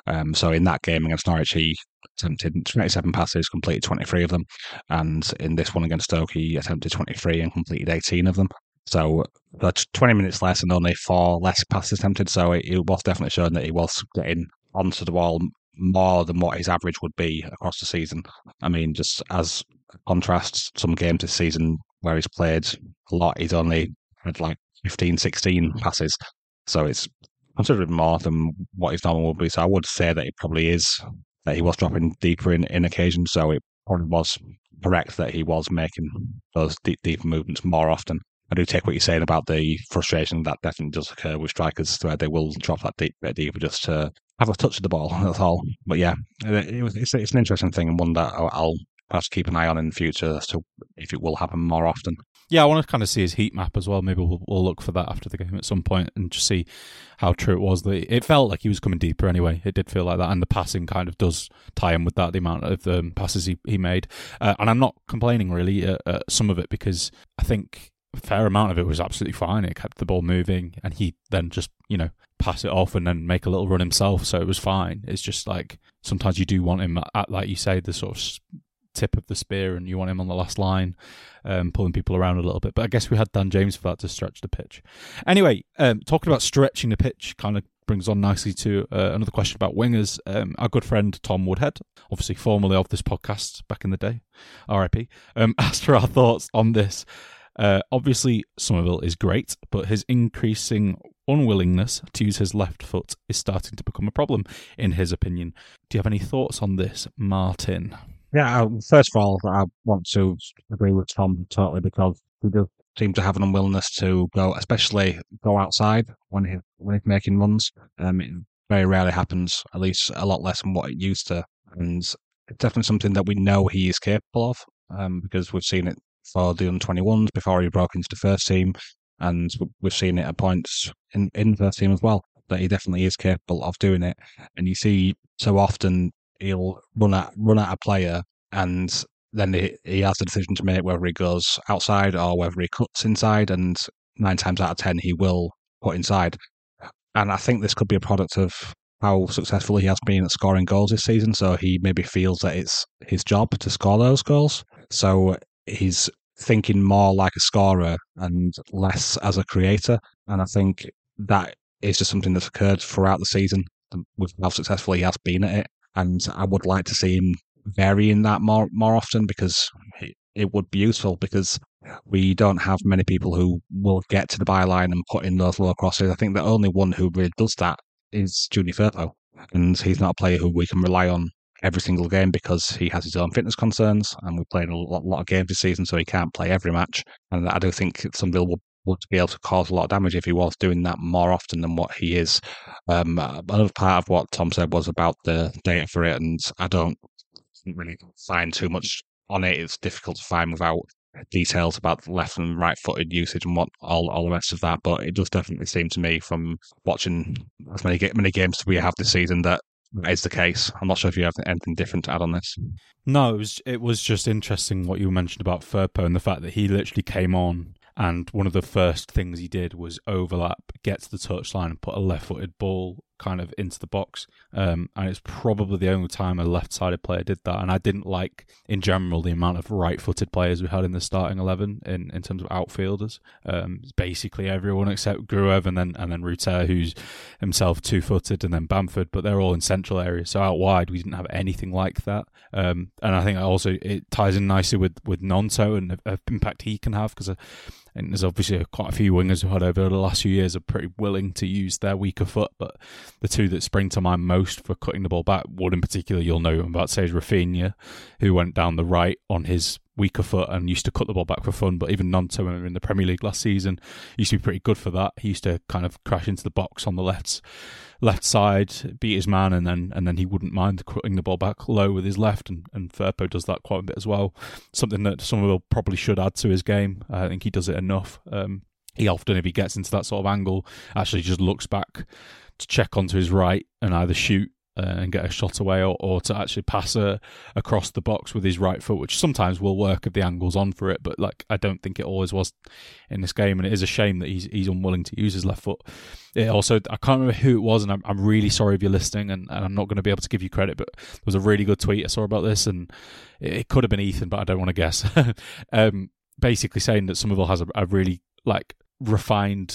So in that game against Norwich, he attempted 27 passes, completed 23 of them. And in this one against Stoke, he attempted 23 and completed 18 of them. So that's 20 minutes less and only 4 less passes attempted. So it was definitely showing that he was getting onto the ball more than what his average would be across the season. I mean, just as contrast, some games this season where he's played a lot, he's only had like 15, 16 passes. So it's considerably more than what his normal would be. So I would say that it probably is that he was dropping deeper in occasions. So it probably was correct that he was making those deeper movements more often. I do take what you're saying about the frustration that definitely does occur with strikers, where they will drop that bit deeper just to have a touch of the ball, that's all. But yeah, it's an interesting thing, and one that I'll perhaps keep an eye on in the future as to if it will happen more often. Yeah, I want to kind of see his heat map as well. Maybe we'll look for that after the game at some point and just see how true it was. It felt like he was coming deeper anyway. It did feel like that, and the passing kind of does tie in with that, the amount of passes he made. And I'm not complaining really at some of it, because I think a fair amount of it was absolutely fine. It kept the ball moving, and he then just, pass it off and then make a little run himself, so it was fine. It's just like sometimes you do want him at, like you say, the sort of tip of the spear, and you want him on the last line, pulling people around a little bit. But I guess we had Dan James for that to stretch the pitch. Anyway, talking about stretching the pitch kind of brings on nicely to another question about wingers. Our good friend Tom Woodhead, obviously formerly of this podcast back in the day, RIP, asked for our thoughts on this. Obviously, Somerville is great, but his increasing unwillingness to use his left foot is starting to become a problem, in his opinion. Do you have any thoughts on this, Martin? Yeah, first of all, I want to agree with Tom totally, because he does seem to have an unwillingness to go, especially go outside when he's making runs. It very rarely happens, at least a lot less than what it used to. And it's definitely something that we know he is capable of, because we've seen it for the under-21s before he broke into the first team, and we've seen it at points in the first team as well, that he definitely is capable of doing it. And you see so often he'll run at a player, and then he has the decision to make whether he goes outside or whether he cuts inside, and 9 times out of 10 he will put inside. And I think this could be a product of how successful he has been at scoring goals this season, so he maybe feels that it's his job to score those goals. So he's thinking more like a scorer and less as a creator. And I think that is just something that's occurred throughout the season with how successful he has been at it. And I would like to see him varying that more often, because it would be useful, because we don't have many people who will get to the byline and put in those low crosses. I think the only one who really does that is Junior Firpo, and he's not a player who we can rely on every single game because he has his own fitness concerns, and we've played a lot of games this season, so he can't play every match. And I do think Somerville would be able to cause a lot of damage if he was doing that more often than what he is. Another part of what Tom said was about the data for it, and I don't really find too much on it. It's difficult to find without details about left and right footed usage and what all the rest of that, but it does definitely seem to me from watching as many games as we have this season that is the case. I'm not sure if you have anything different to add on this. No, it was just interesting what you mentioned about Firpo and the fact that he literally came on, and one of the first things he did was overlap, get to the touchline and put a left-footed ball kind of into the box. And it's probably the only time a left-sided player did that. And I didn't like, in general, the amount of right-footed players we had in the starting 11 in terms of outfielders. It's basically everyone except Gruev and then Ruter, who's himself two-footed, and then Bamford, but they're all in central areas. So out wide, we didn't have anything like that. And I think also it ties in nicely with Gnonto and the impact he can have, because and there's obviously quite a few wingers who had over the last few years are pretty willing to use their weaker foot, but the two that spring to mind most for cutting the ball back, one in particular you'll know about, say, is Rafinha, who went down the right on his weaker foot and used to cut the ball back for fun. But even Gnonto in the Premier League last season used to be pretty good for that. He used to kind of crash into the box on the left side, beat his man, and then he wouldn't mind cutting the ball back low with his left, and Firpo does that quite a bit as well. Something that Somerville probably should add to his game. I think he does it enough. He often, if he gets into that sort of angle, actually just looks back to check onto his right and either shoot and get a shot away, or to actually pass across the box with his right foot, which sometimes will work if the angle's on for it, but I don't think it always was in this game, and it is a shame that he's unwilling to use his left foot. It also, I can't remember who it was, and I'm really sorry if you're listening, and I'm not going to be able to give you credit, but there was a really good tweet I saw about this, and it could have been Ethan, but I don't want to guess. Basically saying that Somerville has a really refined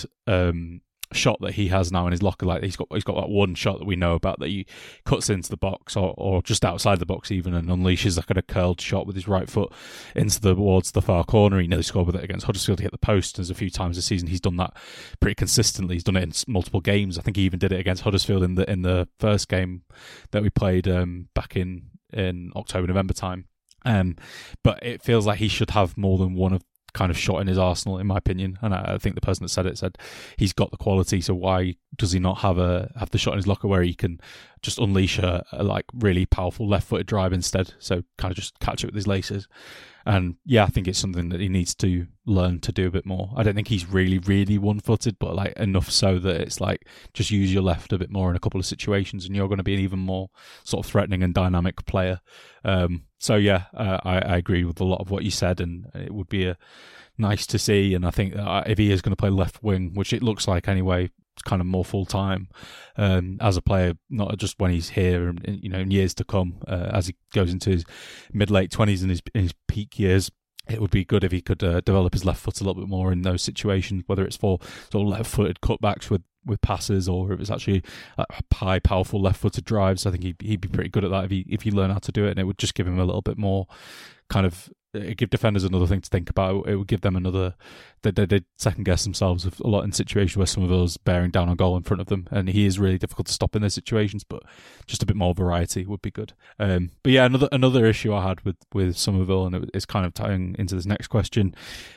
shot that he has now in his locker. He's got that one shot that we know about that he cuts into the box or just outside the box even, and unleashes a curled shot with his right foot towards the far corner. He nearly scored with it against Huddersfield to hit the post. There's a few times this season he's done that pretty consistently. He's done it in multiple games. I think he even did it against Huddersfield in the first game that we played back in October, November time. But it feels like he should have more than one of kind of shot in his arsenal, in my opinion, and I think the person that said it said he's got the quality, so why does he not have the shot in his locker where he can just unleash a really powerful left-footed drive instead, so kind of just catch it with his laces. And yeah, I think it's something that he needs to learn to do a bit more. I don't think he's really, really one-footed, but enough so that it's just use your left a bit more in a couple of situations and you're going to be an even more sort of threatening and dynamic player. So yeah, I agree with a lot of what you said, and it would be nice to see. And I think if he is going to play left wing, which it looks like anyway, kind of more full time as a player, not just when he's here, in years to come, as he goes into his mid-late 20s and his peak years. It would be good if he could develop his left foot a little bit more in those situations, whether it's for sort of left-footed cutbacks with passes, or if it's actually high, powerful left-footed drives. I think he'd be pretty good at that if he learned how to do it, and it would just give him a little bit more kind of It give defenders another thing to think about. It would give them another. They second guess themselves a lot in situations where Somerville's bearing down on goal in front of them, and he is really difficult to stop in those situations. But just a bit more variety would be good. But yeah, another issue I had with Somerville, and it's kind of tying into this next question,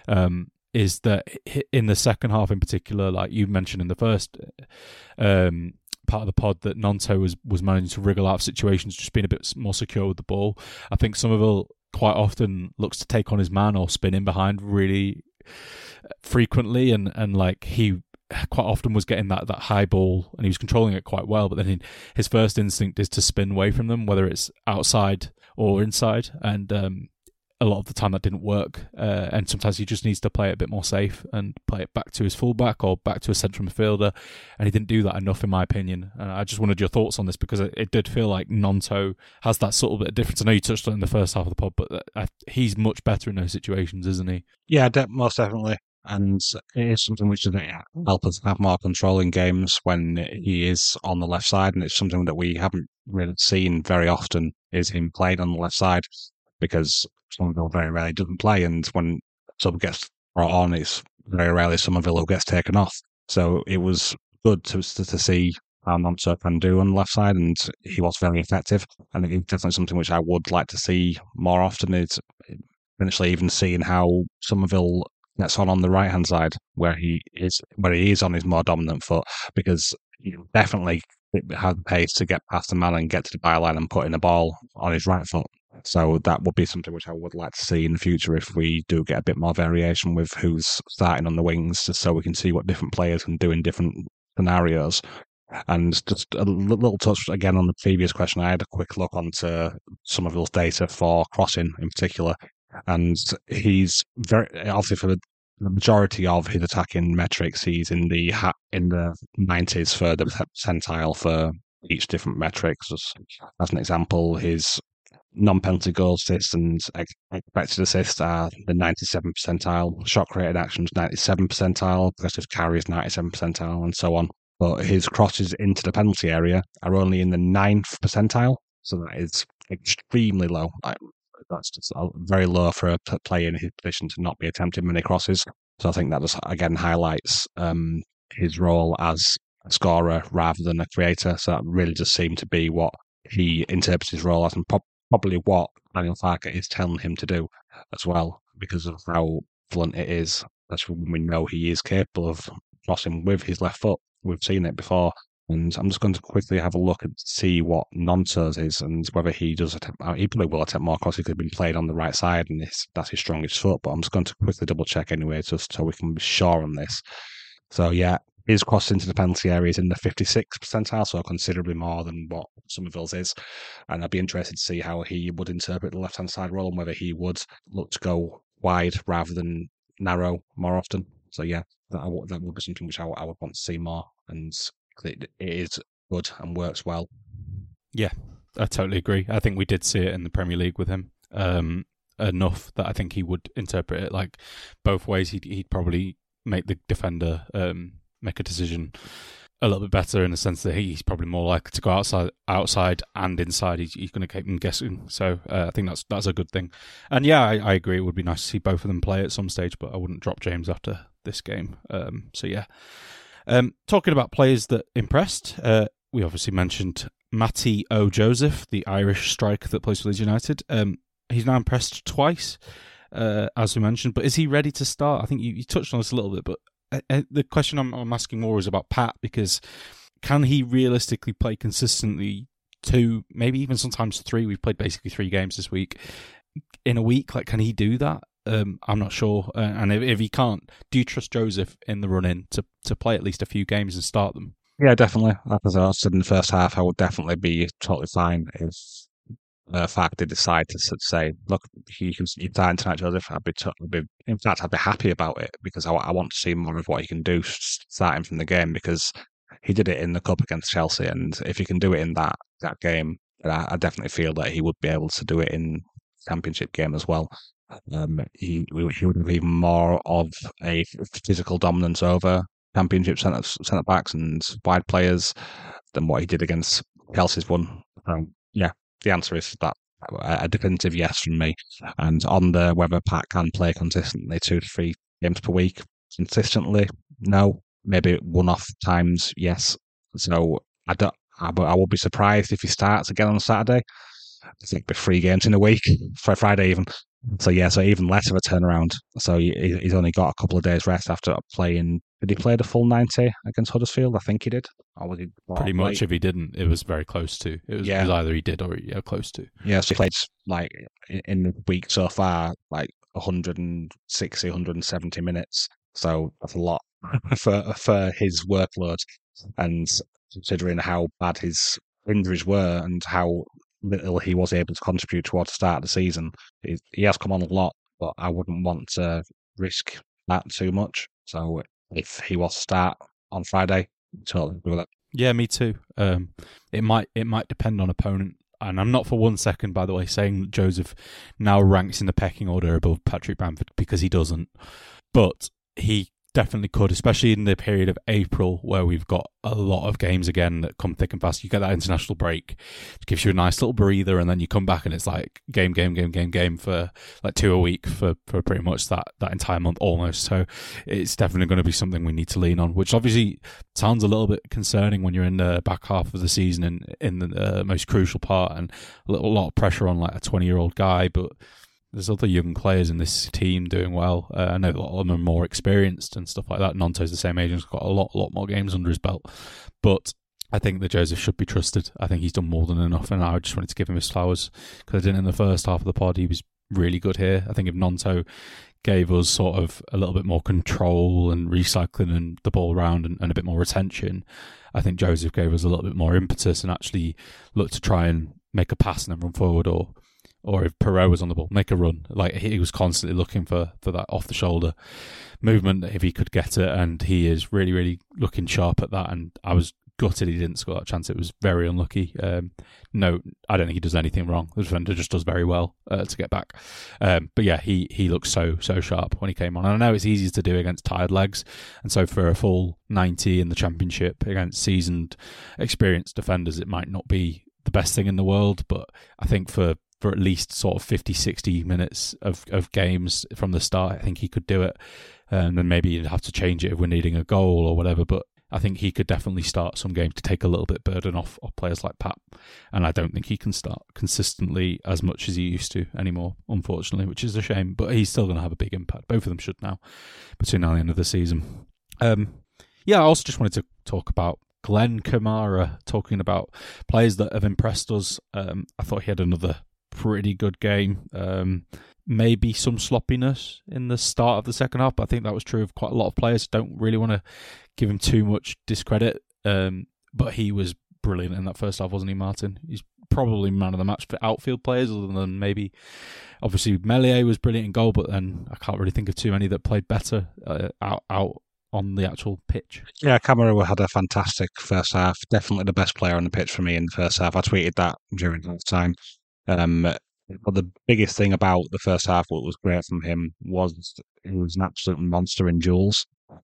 is that in the second half in particular, like you mentioned in the first part of the pod, that Gnonto was managing to wriggle out of situations, just being a bit more secure with the ball. I think Somerville quite often looks to take on his man or spin in behind really frequently, and like he quite often was getting that high ball and he was controlling it quite well, but then his first instinct is to spin away from them, whether it's outside or inside, and a lot of the time that didn't work, and sometimes he just needs to play it a bit more safe and play it back to his fullback or back to a central midfielder, and he didn't do that enough in my opinion. And I just wanted your thoughts on this, because it did feel like Gnonto has that sort of bit of difference. I know you touched on it in the first half of the pod, but he's much better in those situations, isn't he? Yeah, most definitely. And it is something which does help us have more control in games when he is on the left side, and it's something that we haven't really seen very often, is him playing on the left side, because Somerville very rarely doesn't play, and when sub gets brought on, it's very rarely Somerville who gets taken off. So it was good to see how Gnonto can do on the left side, and he was very effective. And it's definitely something which I would like to see more often, is eventually even seeing how Somerville gets on the right hand side, where he is on his more dominant foot, because he definitely had the pace to get past the man and get to the byline and put in the ball on his right foot. So that would be something which I would like to see in the future, if we do get a bit more variation with who's starting on the wings, just so we can see what different players can do in different scenarios. And just a little touch again on the previous question, I had a quick look onto Somerville's data for crossing in particular, and he's very obviously, for the majority of his attacking metrics, he's in the 90s for the percentile for each different metrics. As an example, his non-penalty goal assists and expected assists are the 97th percentile, shot created actions 97th percentile, progressive carries 97th percentile, and so on. But his crosses into the penalty area are only in the 9th percentile, so that is extremely low. That's just very low for a player in his position to not be attempting many crosses. So I think that just again highlights his role as a scorer rather than a creator. So that really just seemed to be what he interprets his role as, and probably what Daniel Farke is telling him to do as well, because of how blunt it is. That's when we know he is capable of crossing with his left foot. We've seen it before. And I'm just going to quickly have a look and see what Gnonto's is, and whether he does attempt. He probably will attempt more crosses. He could have been played on the right side, and that's his strongest foot. But I'm just going to quickly double check anyway, just so we can be sure on this. So yeah, his cross into the penalty area is in the 56th percentile, so considerably more than what Somerville's is. And I'd be interested to see how he would interpret the left-hand side role, and whether he would look to go wide rather than narrow more often. So yeah, that would be something which I would want to see more, and it is good and works well. Yeah, I totally agree. I think we did see it in the Premier League with him enough that I think he would interpret it like both ways. He'd probably make the defender make a decision a little bit better, in the sense that he's probably more likely to go outside and inside. He's going to keep them guessing. So I think that's a good thing. And yeah, I agree. It would be nice to see both of them play at some stage, but I wouldn't drop James after this game. So yeah. Talking about players that impressed, we obviously mentioned Matty O'Joseph, the Irish striker that plays for Leeds United. He's now impressed twice, as we mentioned, but is he ready to start? I think you touched on this a little bit, but the question I'm asking more is about Pat, because can he realistically play consistently 2, maybe even sometimes 3? We've played basically 3 games this week in a week. Like, can he do that? I'm not sure. And if he can't, do you trust Joseph in the run-in to play at least a few games and start them? Yeah, definitely. As I said in the first half, I would definitely be totally fine if Farke did decide to say, look, he's starting tonight, Joseph. I'd be happy about it, because I want to see more of what he can do starting from the game, because he did it in the cup against Chelsea, and if he can do it in that game, I definitely feel that he would be able to do it in Championship game as well. He would have even more of a physical dominance over Championship centre backs and wide players than what he did against Chelsea's one. Yeah, the answer is that a definitive yes from me. And on the whether Pat can play consistently 2 to 3 games per week consistently, no. Maybe one-off times, yes. So I would be surprised if he starts again on Saturday. I think it'd be 3 games in a week, for Friday even. So even less of a turnaround. So he's only got a couple of days rest after playing. Did he play the full 90 against Huddersfield? I think he did. Or was he pretty much? If he didn't, it was very close to. It was either he did or close to. Yeah, so he played like in the week so far, like 160, 170 minutes. So that's a lot for his workload. And considering how bad his injuries were and how little he was able to contribute towards the start of the season, he has come on a lot, but I wouldn't want to risk that too much. So if he was to start on Friday, totally agree with it. Yeah, me too. It might depend on opponent. And I'm not for 1 second, by the way, saying that Joseph now ranks in the pecking order above Patrick Bamford, because he doesn't. But he definitely could, especially in the period of April where we've got a lot of games again that come thick and fast. You get that international break, it gives you a nice little breather, and then you come back and it's like game for like 2 a week for pretty much that entire month almost. So it's definitely going to be something we need to lean on, which obviously sounds a little bit concerning when you're in the back half of the season and in the most crucial part, and a lot of pressure on like a 20-year-old guy, but there's other young players in this team doing well. I know a lot of them are more experienced and stuff like that. Nonto's the same age and has got a lot more games under his belt. But I think that Joseph should be trusted. I think he's done more than enough, and I just wanted to give him his flowers because I didn't in the first half of the pod. He was really good here. I think if Nonto gave us sort of a little bit more control and recycling and the ball around and a bit more retention, I think Joseph gave us a little bit more impetus and actually looked to try and make a pass and then run forward, or if Perot was on the ball, make a run. Like, he was constantly looking for that off-the-shoulder movement if he could get it, and he is really, really looking sharp at that, and I was gutted he didn't score that chance. It was very unlucky. No, I don't think he does anything wrong. The defender just does very well to get back. But yeah, he looks so sharp when he came on. And I know it's easy to do against tired legs, and so for a full 90 in the Championship against seasoned, experienced defenders, it might not be the best thing in the world, but I think for at least sort of 50, 60 minutes of games from the start, I think he could do it. And then maybe you'd have to change it if we're needing a goal or whatever, but I think he could definitely start some games to take a little bit burden off players like Pat. And I don't think he can start consistently as much as he used to anymore, unfortunately, which is a shame. But he's still going to have a big impact. Both of them should now, between now and the end of the season. I also just wanted to talk about Glenn Kamara, talking about players that have impressed us. I thought he had another pretty good game. Maybe some sloppiness in the start of the second half, but I think that was true of quite a lot of players. Don't really want to give him too much discredit, but he was brilliant in that first half, wasn't he, Martin? He's probably man of the match for outfield players, other than maybe, obviously, Meslier was brilliant in goal, but then I can't really think of too many that played better out on the actual pitch. Yeah, Kamara had a fantastic first half. Definitely the best player on the pitch for me in the first half. I tweeted that during that time. But the biggest thing about the first half, what was great from him, was he was an absolute monster in duels.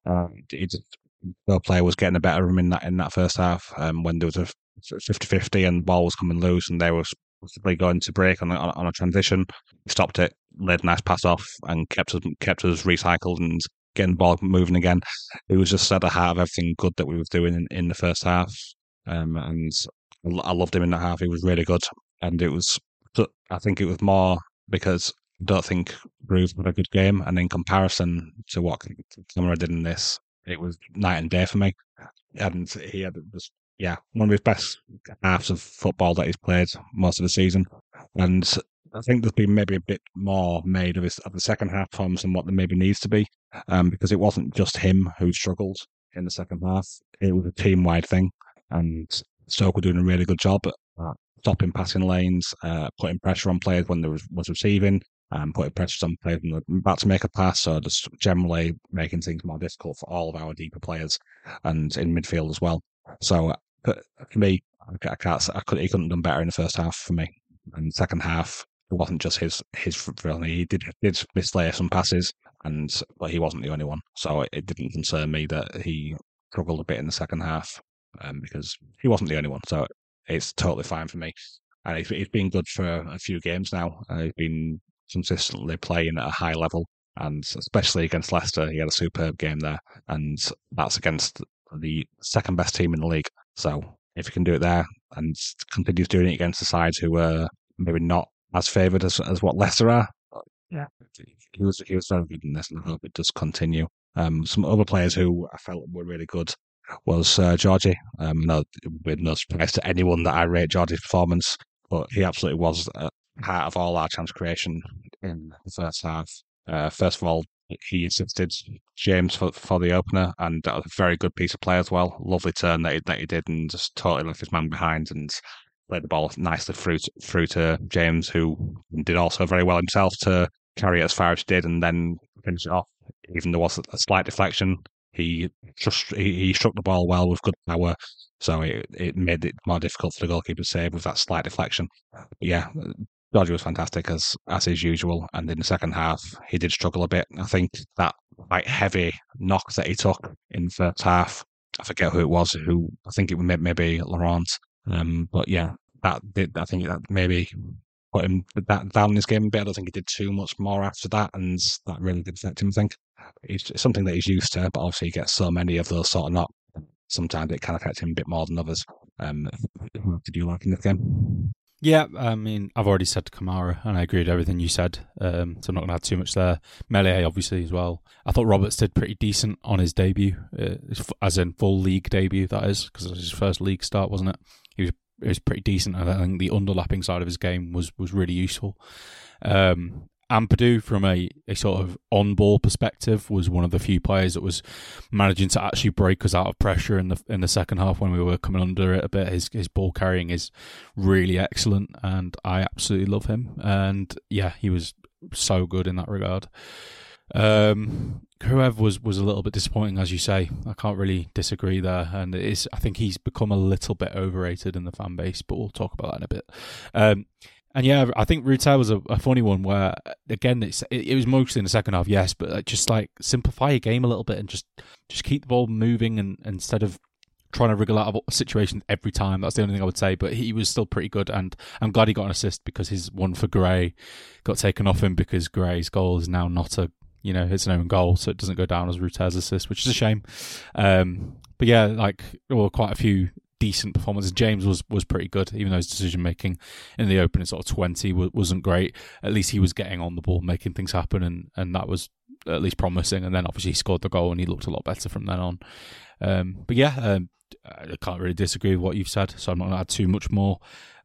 No player was getting the better of him in that first half. When there was a 50-50 and the ball was coming loose and they were possibly going to break on a transition, he stopped it, laid a nice pass off, and kept us recycled and getting the ball moving again. It was just at the heart of everything good that we were doing in the first half, and I loved him in that half. He was really good, and I think it was more because I don't think Bruce had a good game, and in comparison to what Kamara did in this, it was night and day for me. And he had just, one of his best halves of football that he's played most of the season. And I think there's been maybe a bit more made of the second half performance than what there maybe needs to be, because it wasn't just him who struggled in the second half. It was a team-wide thing, and Stoke were doing a really good job at stopping passing lanes, putting pressure on players when there was receiving, putting pressure on players when they were about to make a pass, so just generally making things more difficult for all of our deeper players and in midfield as well. So for me, he couldn't have done better in the first half for me. And the second half, it wasn't just his he did mislay some passes, but he wasn't the only one. So it didn't concern me that he struggled a bit in the second half, because he wasn't the only one. So it's totally fine for me. and he's been good for a few games now. He's been consistently playing at a high level, and especially against Leicester, he had a superb game there, and that's against the second best team in the league. So if he can do it there and continues doing it against the sides who are maybe not as favoured as what Leicester are, yeah, he was very good in this, and I hope it does continue. Some other players who I felt were really good was Georgie. No, with no surprise to anyone that I rate Georgie's performance, but he absolutely was part of all our chance creation in the first half. First of all, he assisted James for the opener, and that was a very good piece of play as well. Lovely turn that he did, and just totally left his man behind and played the ball nicely through to James, who did also very well himself to carry it as far as he did and then finish it off. Even there was a slight deflection, he struck the ball well with good power, so it made it more difficult for the goalkeeper to save with that slight deflection. But yeah, Georgie was fantastic as is usual, and in the second half he did struggle a bit. I think that quite heavy knock that he took in the first half, I forget who it was. I think it was maybe Laurent. But yeah, I think that maybe put him down in his game a bit. I don't think he did too much more after that, and that really did affect him, I think. It's something that he's used to, but obviously he gets so many of those sort of knocks. Sometimes it can affect him a bit more than others. Did you like in this game? Yeah, I mean, I've already said Kamara, and I agree with everything you said, so I'm not going to add too much there. Meslier, obviously, as well. I thought Roberts did pretty decent on his debut, as in full league debut, that is, because it was his first league start, wasn't it? He was pretty decent, and I think the underlapping side of his game was really useful. Ampadu, from a sort of on-ball perspective, was one of the few players that was managing to actually break us out of pressure in the second half when we were coming under it a bit. His ball carrying is really excellent, and I absolutely love him. And yeah, he was so good in that regard. Whoever was a little bit disappointing, as you say. I can't really disagree there, and I think he's become a little bit overrated in the fan base, but we'll talk about that in a bit. And yeah, I think Rutter was a funny one where, again, it was mostly in the second half, yes, but just like simplify your game a little bit and just keep the ball moving, and instead of trying to wriggle out of situations every time. That's the only thing I would say, but he was still pretty good, and I'm glad he got an assist because his one for Gray got taken off him because Gray's goal is now not it's an own goal, so it doesn't go down as Rutter's assist, which is a shame. But yeah, quite a few decent performances. James was pretty good, even though his decision making in the opening sort of 20 wasn't great. At least he was getting on the ball, making things happen, and that was at least promising. And then obviously he scored the goal, and he looked a lot better from then on. But yeah, I can't really disagree with what you've said, so I'm not going to add too much more.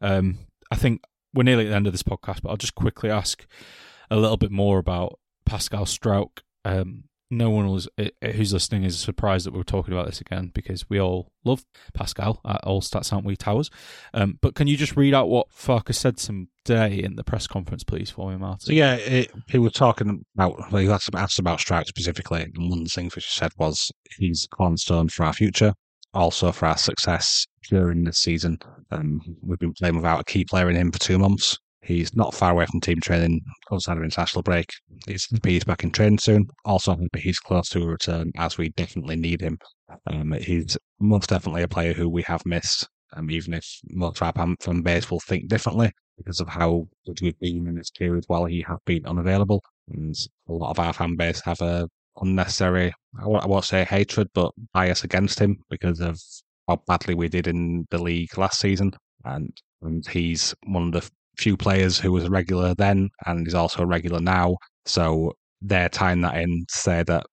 I think we're nearly at the end of this podcast, but I'll just quickly ask a little bit more about Pascal Struijk. No one who's listening is surprised that we're talking about this again, because we all love Pascal at All Stats, aren't we, Towers? But can you just read out what Farke said today in the press conference, please, for me, Martin? So yeah, he was talking about, he asked about Struijk specifically, and one of the things which he said was he's a cornerstone for our future, also for our success during this season. We've been playing without a key player in him for 2 months. He's not far away from team training outside of international break. He's back in training soon. Also, he's close to a return, as we definitely need him. He's most definitely a player who we have missed, even if most of our fan base will think differently because of how good we've been in this period while he has been unavailable. And a lot of our fan base have a unnecessary, I won't say hatred, but bias against him because of how badly we did in the league last season. And he's one of the few players who was a regular then and is also a regular now, so they're tying that in to say that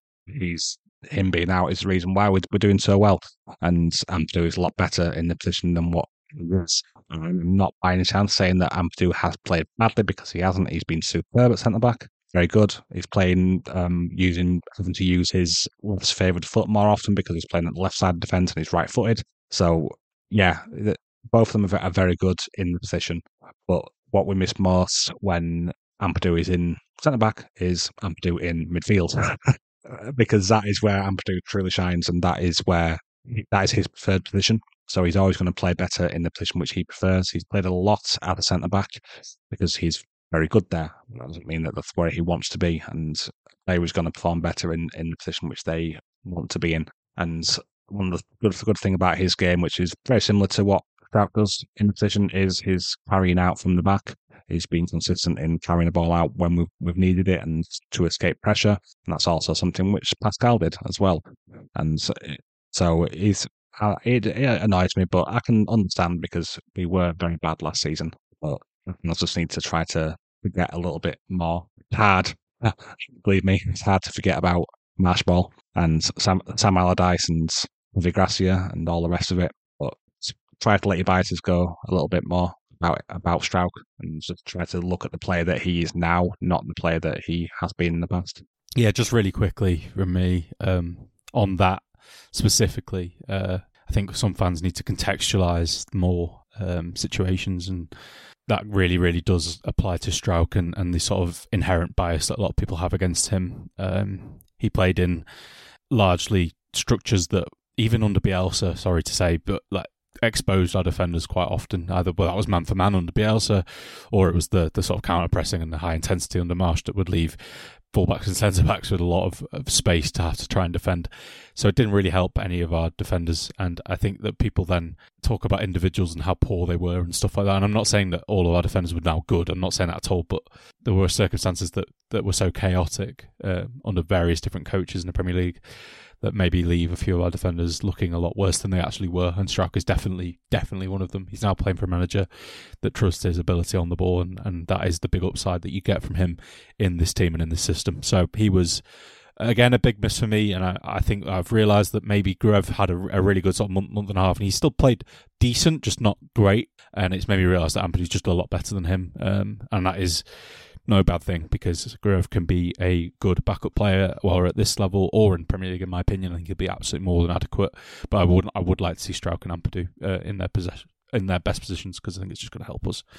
him being out is the reason why we're doing so well, and Ampadu is a lot better in the position than what he is. I'm not by any chance saying that Ampadu has played badly, because he hasn't. He's been superb at centre back, very good. He's playing having to use his less favoured foot more often because he's playing at the left side of defence and he's right footed. So yeah, both of them are very good in the position, but what we miss most when Ampadu is in centre-back is Ampadu in midfield, because that is where Ampadu truly shines, and that is his preferred position. So he's always going to play better in the position which he prefers. He's played a lot at the centre-back because he's very good there. That doesn't mean that that's where he wants to be, and they was going to perform better in the position which they want to be in. And one of the good thing about his game, which is very similar to what Strauch does in the position is his carrying out from the back. He's been consistent in carrying the ball out when we've needed it and to escape pressure. And that's also something which Pascal did as well. And so it annoys me, but I can understand because we were very bad last season. But I just need to try to forget a little bit more. It's hard. Believe me, it's hard to forget about Marshball and Sam Allardyce and Vigracia and all the rest of it. But try to let your biases go a little bit more about Strauch and just try to look at the player that he is now, not the player that he has been in the past. Yeah, just really quickly from me on that specifically, I think some fans need to contextualise more situations, and that really, really does apply to Strauch and the sort of inherent bias that a lot of people have against him. He played in largely structures that, even under Bielsa, sorry to say, but like exposed our defenders quite often. Either that was man for man under Bielsa, or it was the sort of counter pressing and the high intensity under Marsch that would leave fullbacks and centre backs with a lot of space to have to try and defend. So it didn't really help any of our defenders. And I think that people then talk about individuals and how poor they were and stuff like that. And I'm not saying that all of our defenders were now good. I'm not saying that at all. But there were circumstances that were so chaotic under various different coaches in the Premier League that maybe leave a few of our defenders looking a lot worse than they actually were. And Strauch is definitely one of them. He's now playing for a manager that trusts his ability on the ball, and that is the big upside that you get from him in this team and in this system. So he was, again, a big miss for me, and I think I've realised that maybe Gruev had a really good sort of month and a half, and he still played decent, just not great, and it's made me realise that Ampadu's just a lot better than him, and that is no bad thing, because Gruev can be a good backup player while we're at this level or in Premier League. In my opinion, I think he'll be absolutely more than adequate. But I would like to see Strauch and Ampadu in their best positions, because I think it's just going to help us.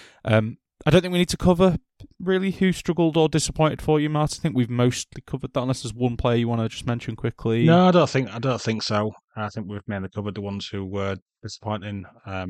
I don't think we need to cover really who struggled or disappointed for you, Martin. I think we've mostly covered that, unless there's one player you want to just mention quickly. No, I don't think so. I think we've mainly covered the ones who were disappointing.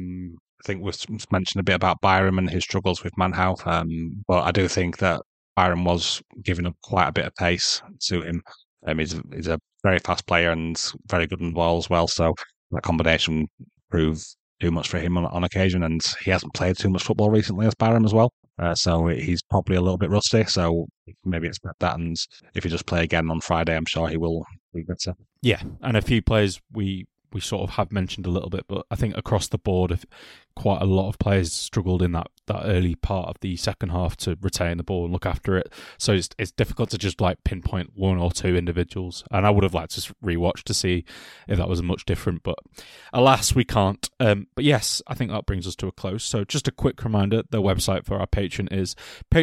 I think we've mentioned a bit about Byram and his struggles with Manhout, but I do think that Byram was giving up quite a bit of pace to him. He's a very fast player and very good on the ball as well, so that combination proved too much for him on occasion, and he hasn't played too much football recently as Byram as well, so he's probably a little bit rusty, so maybe expect that, and if he does play again on Friday, I'm sure he will be better. Yeah, and a few players we sort of have mentioned a little bit, but I think across the board, quite a lot of players struggled in that early part of the second half to retain the ball and look after it. So it's difficult to just like pinpoint one or two individuals. And I would have liked to rewatch to see if that was much different, but alas, we can't. But yes, I think that brings us to a close. So just a quick reminder, the website for our Patreon is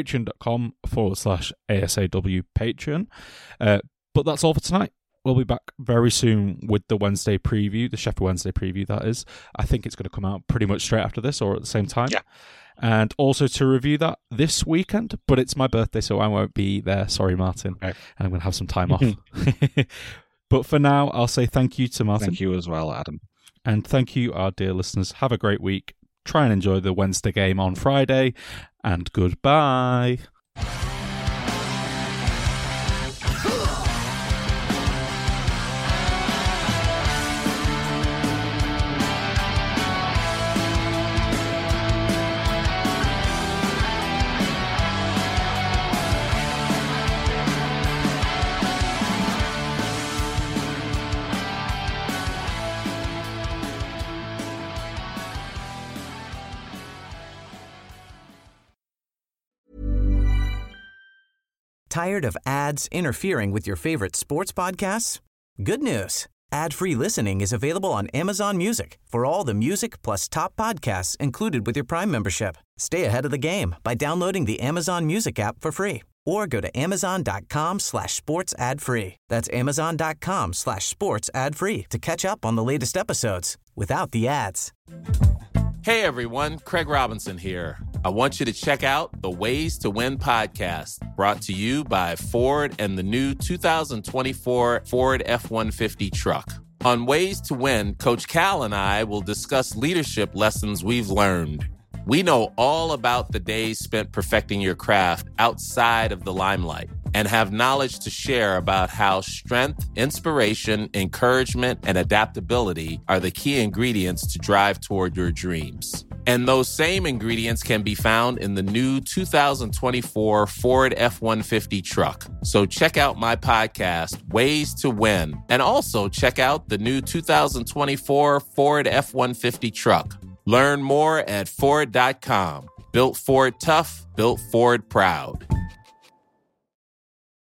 patreon.com/ASAW Patreon. But that's all for tonight. We'll be back very soon with the Wednesday preview, the Sheffield Wednesday preview, that is. I think it's going to come out pretty much straight after this or at the same time. Yeah. And also to review that this weekend, but it's my birthday, so I won't be there. Sorry, Martin. Okay. And I'm going to have some time off. But for now, I'll say thank you to Martin. Thank you as well, Adam. And thank you, our dear listeners. Have a great week. Try and enjoy the Wednesday game on Friday. And goodbye. Tired of ads interfering with your favorite sports podcasts? Good news. Ad-free listening is available on Amazon Music for all the music plus top podcasts included with your Prime membership. Stay ahead of the game by downloading the Amazon Music app for free or go to amazon.com/sports ad free. That's amazon.com/sports ad free to catch up on the latest episodes without the ads. Hey everyone, Craig Robinson here. I want you to check out the Ways to Win podcast, brought to you by Ford and the new 2024 Ford F-150 truck. On Ways to Win, Coach Cal and I will discuss leadership lessons we've learned. We know all about the days spent perfecting your craft outside of the limelight. and have knowledge to share about how strength, inspiration, encouragement, and adaptability are the key ingredients to drive toward your dreams. And those same ingredients can be found in the new 2024 Ford F-150 truck. So check out my podcast, Ways to Win, and also check out the new 2024 Ford F-150 truck. Learn more at Ford.com. Built Ford tough, built Ford proud.